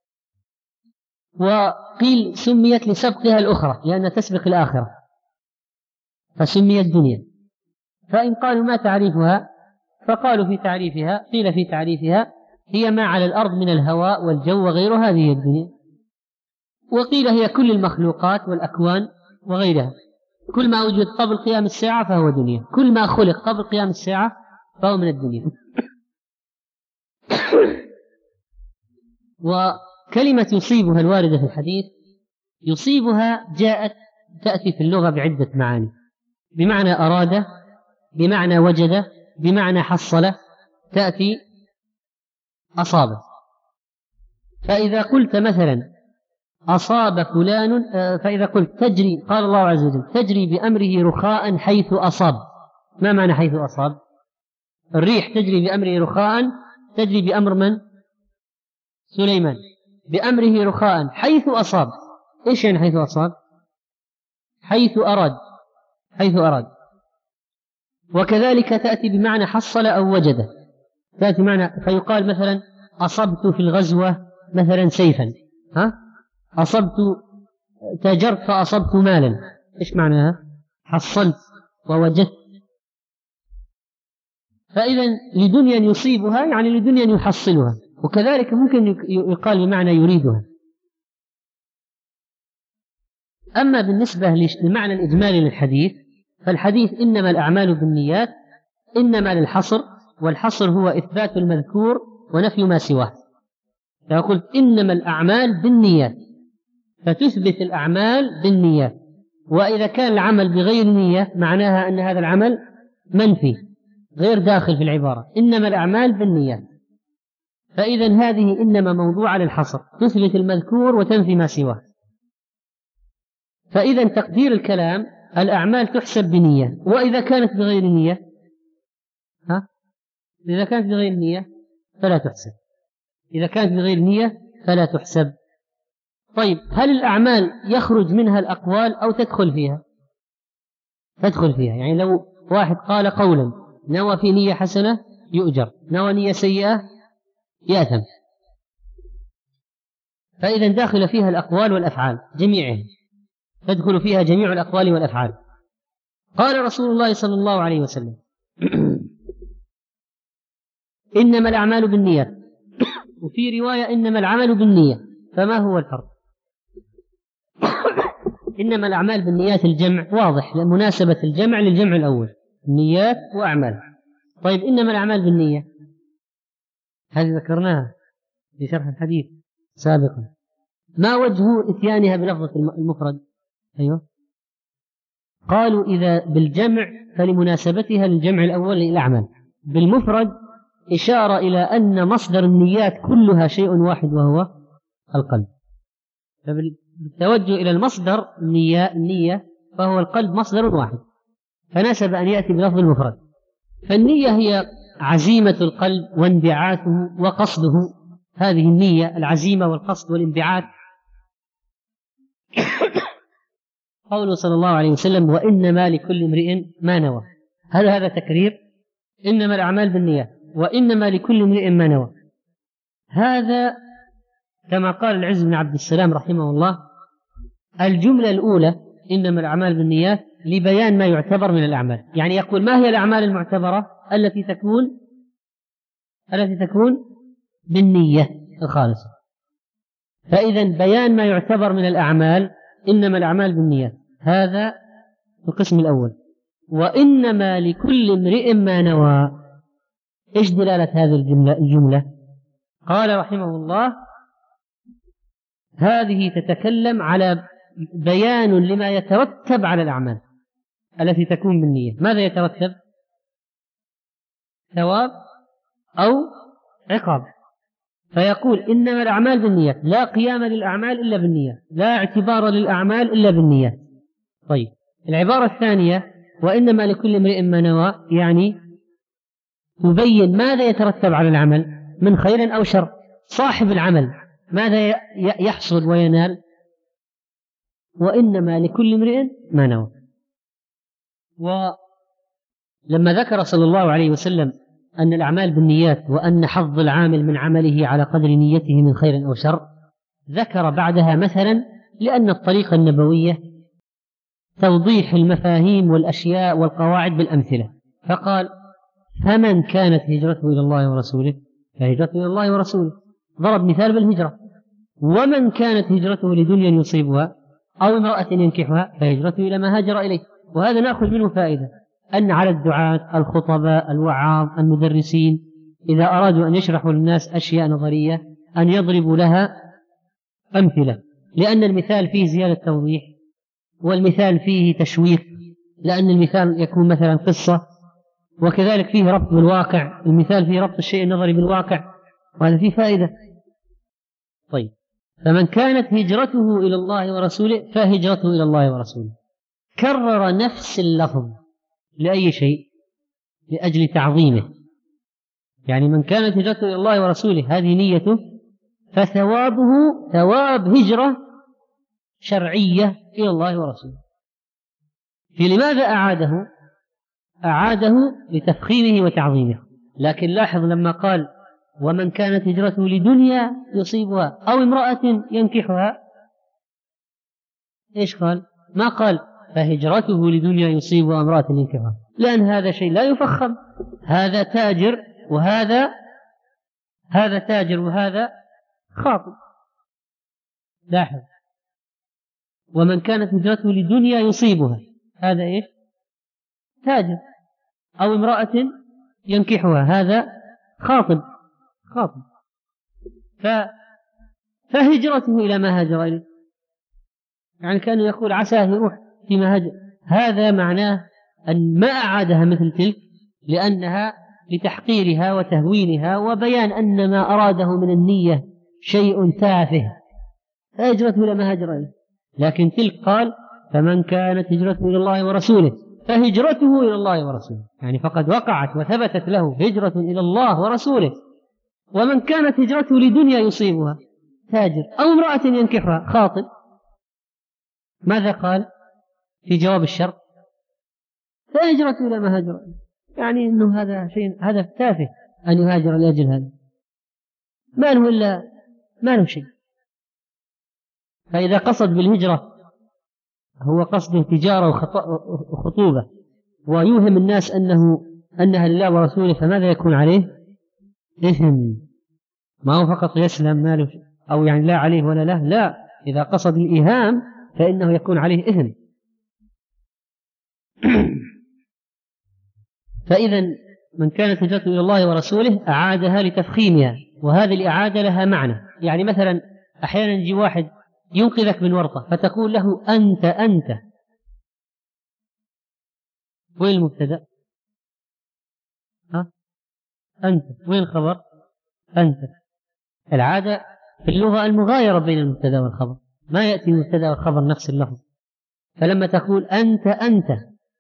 [SPEAKER 3] وقيل سميت لسبقها الأخرى لأنها تسبق الآخرة فسميت دنيا. فإن قالوا ما تعريفها؟ فقالوا في تعريفها، قيل في تعريفها هي ما على الأرض من الهواء والجو وغير هذه الدنيا، وقيل هي كل المخلوقات والأكوان وغيرها. كل ما وجد قبل قيام الساعة فهو دنيا، كل ما خلق قبل قيام الساعة فهو من الدنيا. وكلمة يصيبها الواردة في الحديث، يصيبها تأتي في اللغة بعدة معاني، بمعنى أراد، بمعنى وجد، بمعنى حصل، تأتي أصاب. فإذا قلت مثلا أصاب فلان، فإذا قلت تجري، قال الله عز وجل تجري بأمره رخاء حيث أصاب. ما معنى حيث أصاب؟ الريح تجري بأمره رخاء، تجري بأمر من؟ سليمان، بأمره رخاء حيث أصاب. إيش يعني حيث أصاب؟ حيث أراد، حيث أراد. وكذلك تأتي بمعنى حصل أو وجد، تأتي معنى، فيقال مثلا أصبت في الغزوة مثلا سيفا، أصبت، تاجرت فأصبت مالا. إيش معناها؟ حصلت ووجدت. فإذا لدنيا يصيبها يعني لدنيا يحصلها، وكذلك ممكن يقال بمعنى يريدها. أما بالنسبة للمعنى الإجمالي للحديث، فالحديث إنما الأعمال بالنيات إنما للحصر، والحصر هو إثبات المذكور ونفي ما سواه. فقلت إنما الأعمال بالنيات فتثبت الأعمال بالنيات، وإذا كان العمل بغير نية معناها أن هذا العمل منفي غير داخل في العبارة. إنما الأعمال بالنيات، فإذا هذه إنما موضوع للحصر، تثبت المذكور وتنفي ما سواه. فإذا تقدير الكلام الأعمال تحسب بنية، وإذا كانت بغير نية إذا كانت بغير نية فلا تحسب، إذا كانت بغير نية فلا تحسب. طيب، هل الأعمال يخرج منها الأقوال أو تدخل فيها؟ تدخل فيها. يعني لو واحد قال قولا نوى في نية حسنة يؤجر، نوى نية سيئة يأثم. فإذا داخل فيها الأقوال والأفعال جميعها، تدخل فيها جميع الأقوال والأفعال. قال رسول الله صلى الله عليه وسلم إنما الأعمال بالنيات، وفي رواية إنما العمل بالنية. فما هو الفرق؟ إنما الأعمال بالنيات الجمع واضح لمناسبة الجمع للجمع الأول، نيات وأعمال. طيب، إنما الأعمال بالنية هذه ذكرناها في شرح الحديث سابقا. ما وجه إتيانها بلفظة المفرد؟ أيوه، قالوا إذا بالجمع فلمناسبتها للجمع الأول للأعمال، بالمفرد إشارة إلى أن مصدر النيات كلها شيء واحد وهو القلب. فبالتوجه إلى المصدر النية فهو القلب مصدر واحد، فناسب أن يأتي بلفظ المفرد. فالنية هي عزيمة القلب وانبعاثه وقصده، هذه النية العزيمة والقصد والانبعاث. قوله صلى الله عليه وسلم وإنما لكل امرئ ما نوى، هذا تكرير إنما الأعمال بالنيات وإنما لكل امرئ ما نوى. هذا كما قال العز بن عبد السلام رحمه الله، الجملة الأولى إنما الأعمال بالنيات لبيان ما يعتبر من الأعمال، يعني يقول ما هي الأعمال المعتبرة التي تكون بالنية الخالصة. فإذا بيان ما يعتبر من الأعمال إنما الأعمال بالنيات، هذا القسم الأول. وإنما لكل امرئ ما نوى، إيش دلالة هذه الجملة؟ قال رحمه الله هذه تتكلم على بيان لما يترتب على الأعمال التي تكون بالنية. ماذا يترتب؟ ثواب أو عقاب. فيقول إنما الأعمال بالنيات، لا قيام للأعمال إلا بالنيات، لا اعتبار للأعمال إلا بالنيات. طيب، العبارة الثانية وإنما لكل امرئ ما نوى، يعني تبين ماذا يترتب على العمل من خير أو شر. صاحب العمل ماذا يحصل وينال؟ وإنما لكل امرئ ما نوى. ولما ذكر صلى الله عليه وسلم أن الأعمال بالنيات وأن حظ العامل من عمله على قدر نيته من خير أو شر، ذكر بعدها مثلا لأن الطريقة النبوية توضيح المفاهيم والأشياء والقواعد بالأمثلة، فقال فمن كانت هجرته إلى الله ورسوله فهجرته إلى الله ورسوله، ضرب مثال بالهجرة. ومن كانت هجرته لدنيا يصيبها أو امرأة ينكحها فهجرته إلى ما هاجر إليه. وهذا نأخذ منه فائدة أن على الدعاة الخطباء الوعاظ المدرسين إذا أرادوا أن يشرحوا للناس أشياء نظرية أن يضربوا لها أمثلة، لأن المثال فيه زيادة توضيح والمثال فيه تشويق، لأن المثال يكون مثلا قصة، وكذلك فيه ربط بالواقع، المثال فيه ربط الشيء النظري بالواقع، وهذا فيه فائدة. طيب، فمن كانت هجرته إلى الله ورسوله فهجرته إلى الله ورسوله، كرر نفس اللفظ لأي شيء؟ لأجل تعظيمه. يعني من كانت هجرته إلى الله ورسوله هذه نيته، فثوابه ثواب هجرة شرعية إلى الله ورسوله. في لماذا أعاده لتفخيمه وتعظيمه. لكن لاحظ لما قال ومن كانت هجرته لدنيا يصيبها أو امرأة ينكحها، إيش قال؟ ما قال فهجرته لدنيا يصيبها امرأة ينكحها، لأن هذا شيء لا يفخم، هذا تاجر وهذا تاجر وهذا خاطب. لاحظ ومن كانت هجرته لدنيا يصيبها، هذا إيش؟ تاجر. أو امرأة ينكحها، هذا خاطب. فهجرته إلى ما هاجر إليه، يعني كان يقول عساه يروح فيما هاجر. هذا معناه أن ما أعادها مثل تلك لأنها لتحقيرها وتهوينها وبيان أن ما أراده من النية شيء تافه، فهجرته إلى ما هاجر إليه. لكن تلك قال فمن كانت هجرته إلى الله ورسوله فهجرته إلى الله ورسوله، يعني فقد وقعت وثبتت له هجرة إلى الله ورسوله. ومن كانت هجرته لدنيا يصيبها، تاجر، أو امرأة ينكحها، خاطب، ماذا قال في جواب الشرط؟ فهجرته إلى ما هاجر، يعني أنه هذا شيء هدف تافه أن يهاجر لأجل هذا، ما له شيء. فإذا قصد بالهجرة هو قصده تجارة وخطوبة ويوهم الناس أنها لله ورسوله، فماذا يكون عليه؟ إثم. ما هو فقط يسلم ماله أو يعني لا عليه ولا له، لا، إذا قصد الإيهام فإنه يكون عليه إثم. فإذا من كانت هجرته إلى الله ورسوله أعادها لتفخيمها وهذه الإعادة لها معنى. يعني مثلا أحيانا يجي واحد ينقذك من ورطة فتقول له أنت. وين المبتدأ؟ أنت. وين الخبر؟ أنت. العادة في اللغة المغايرة بين المبتدأ والخبر، ما يأتي المبتدأ والخبر نفس اللفظ. فلما تقول أنت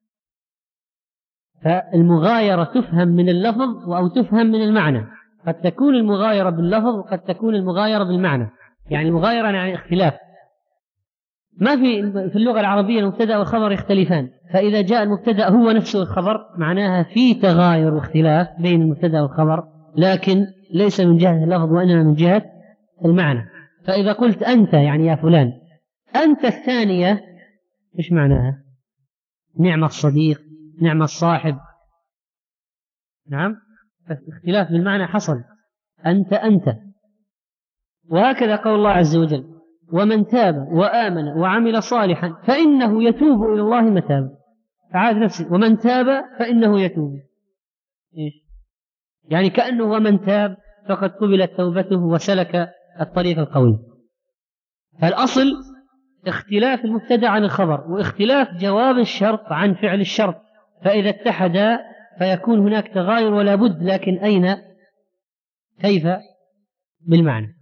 [SPEAKER 3] فالمغايرة تفهم من اللفظ أو تفهم من المعنى. قد تكون المغايرة باللفظ وقد تكون المغايرة بالمعنى. يعني المغايرة يعني اختلاف. ما في اللغة العربية المبتدأ والخبر يختلفان، فإذا جاء المبتدأ هو نفسه الخبر معناها في تغاير واختلاف بين المبتدأ والخبر، لكن ليس من جهة اللفظ وإنما من جهة المعنى. فإذا قلت أنت يعني يا فلان، أنت الثانية إيش معناها؟ نعم الصديق، نعم الصاحب. نعم، اختلاف بالمعنى حصل. أنت. وهكذا قول الله عز وجل: ومن تاب وآمن وعمل صالحا فإنه يتوب إلى الله متابا. أعاد نفسه: ومن تاب فإنه يتوب. إيش؟ يعني كأنه ومن تاب فقد قبلت توبته وسلك الطريق القوي. فالأصل اختلاف المبتدأ عن الخبر، واختلاف جواب الشرط عن فعل الشرط، فإذا اتحدا فيكون هناك تغاير ولا بد، لكن أين؟ كيف؟ بالمعنى.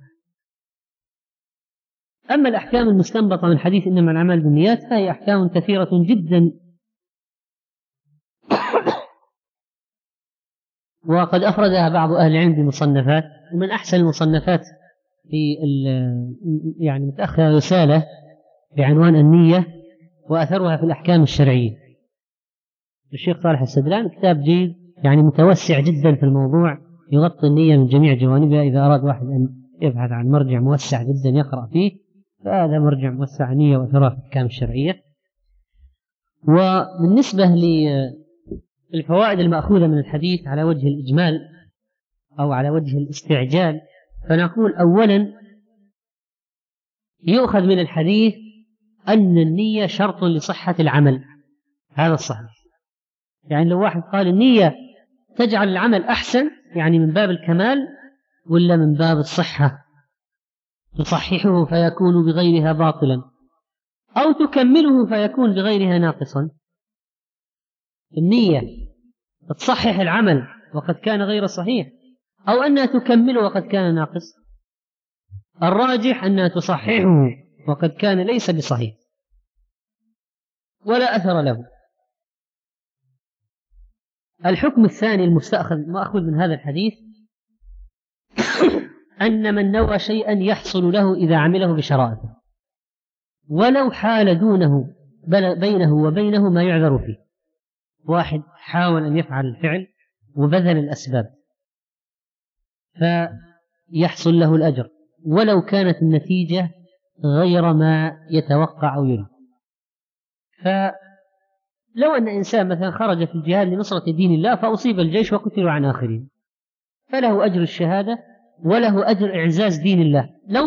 [SPEAKER 3] أما الأحكام المستنبطة من حديث إنما الأعمال بالنيات فهي أحكام كثيرة جدا، وقد أفردها بعض أهل العلم بمصنفات. ومن أحسن المصنفات في يعني متأخر رسالة بعنوان النية وأثرها في الأحكام الشرعية الشيخ صالح السدلان. كتاب جيد يعني متوسع جدا في الموضوع، يغطي النية من جميع جوانبها. إذا أراد واحد أن يبحث عن مرجع موسع جدا يقرأ فيه فهذا مرجع موسع النية وأثرها في الأحكام الشرعية. وبالنسبة للفوائد المأخوذة من الحديث على وجه الإجمال أو على وجه الاستعجال، فنقول أولا يؤخذ من الحديث أن النية شرط لصحة العمل. هذا الصحيح. يعني لو واحد قال النية تجعل العمل أحسن، يعني من باب الكمال ولا من باب الصحة؟ تصححه فيكون بغيرها باطلا، أو تكمله فيكون بغيرها ناقصا. النية تصحح العمل وقد كان غير صحيح، أو أنها تكمله وقد كان ناقص. الراجح أنها تصححه وقد كان ليس بصحيح ولا أثر له. الحكم الثاني المأخوذ من هذا الحديث أن من نوى شيئا يحصل له إذا عمله بشرائطه، ولو حال دونه بينه وبينه ما يعذر فيه. واحد حاول أن يفعل الفعل وبذل الأسباب فيحصل له الأجر ولو كانت النتيجة غير ما يتوقع أو يريد. فلو أن إنسان مثلا خرج في الجهاد لنصرة دين الله فأصيب الجيش وقتلوا عن آخرين، فله أجر الشهادة وله أجر إعزاز دين الله. لو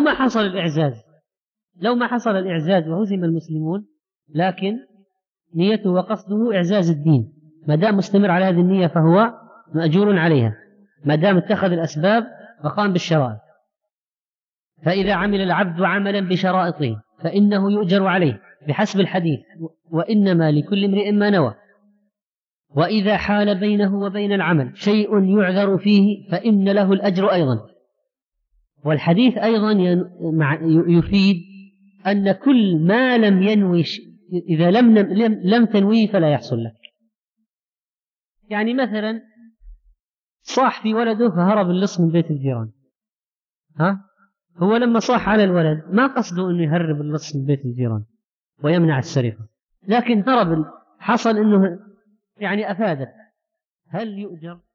[SPEAKER 3] ما حصل الإعزاز وهزم المسلمون، لكن نيته وقصده إعزاز الدين، ما دام مستمر على هذه النية فهو مأجور عليها، ما دام اتخذ الأسباب وقام بالشرائط. فإذا عمل العبد عملا بشرائطه فإنه يؤجر عليه بحسب الحديث: وإنما لكل امرئ ما نوى. وإذا حال بينه وبين العمل شيء يعذر فيه فإن له الأجر أيضا. والحديث أيضا يفيد أن كل ما لم ينوي إذا لم تنويه فلا يحصل لك. يعني مثلا صاح في ولده فهرب اللص من بيت الجيران، هو لما صاح على الولد ما قصده أنه يهرب اللص من بيت الجيران ويمنع السرقة، لكن هرب، حصل أنه يعني أفاده. هل يؤجر؟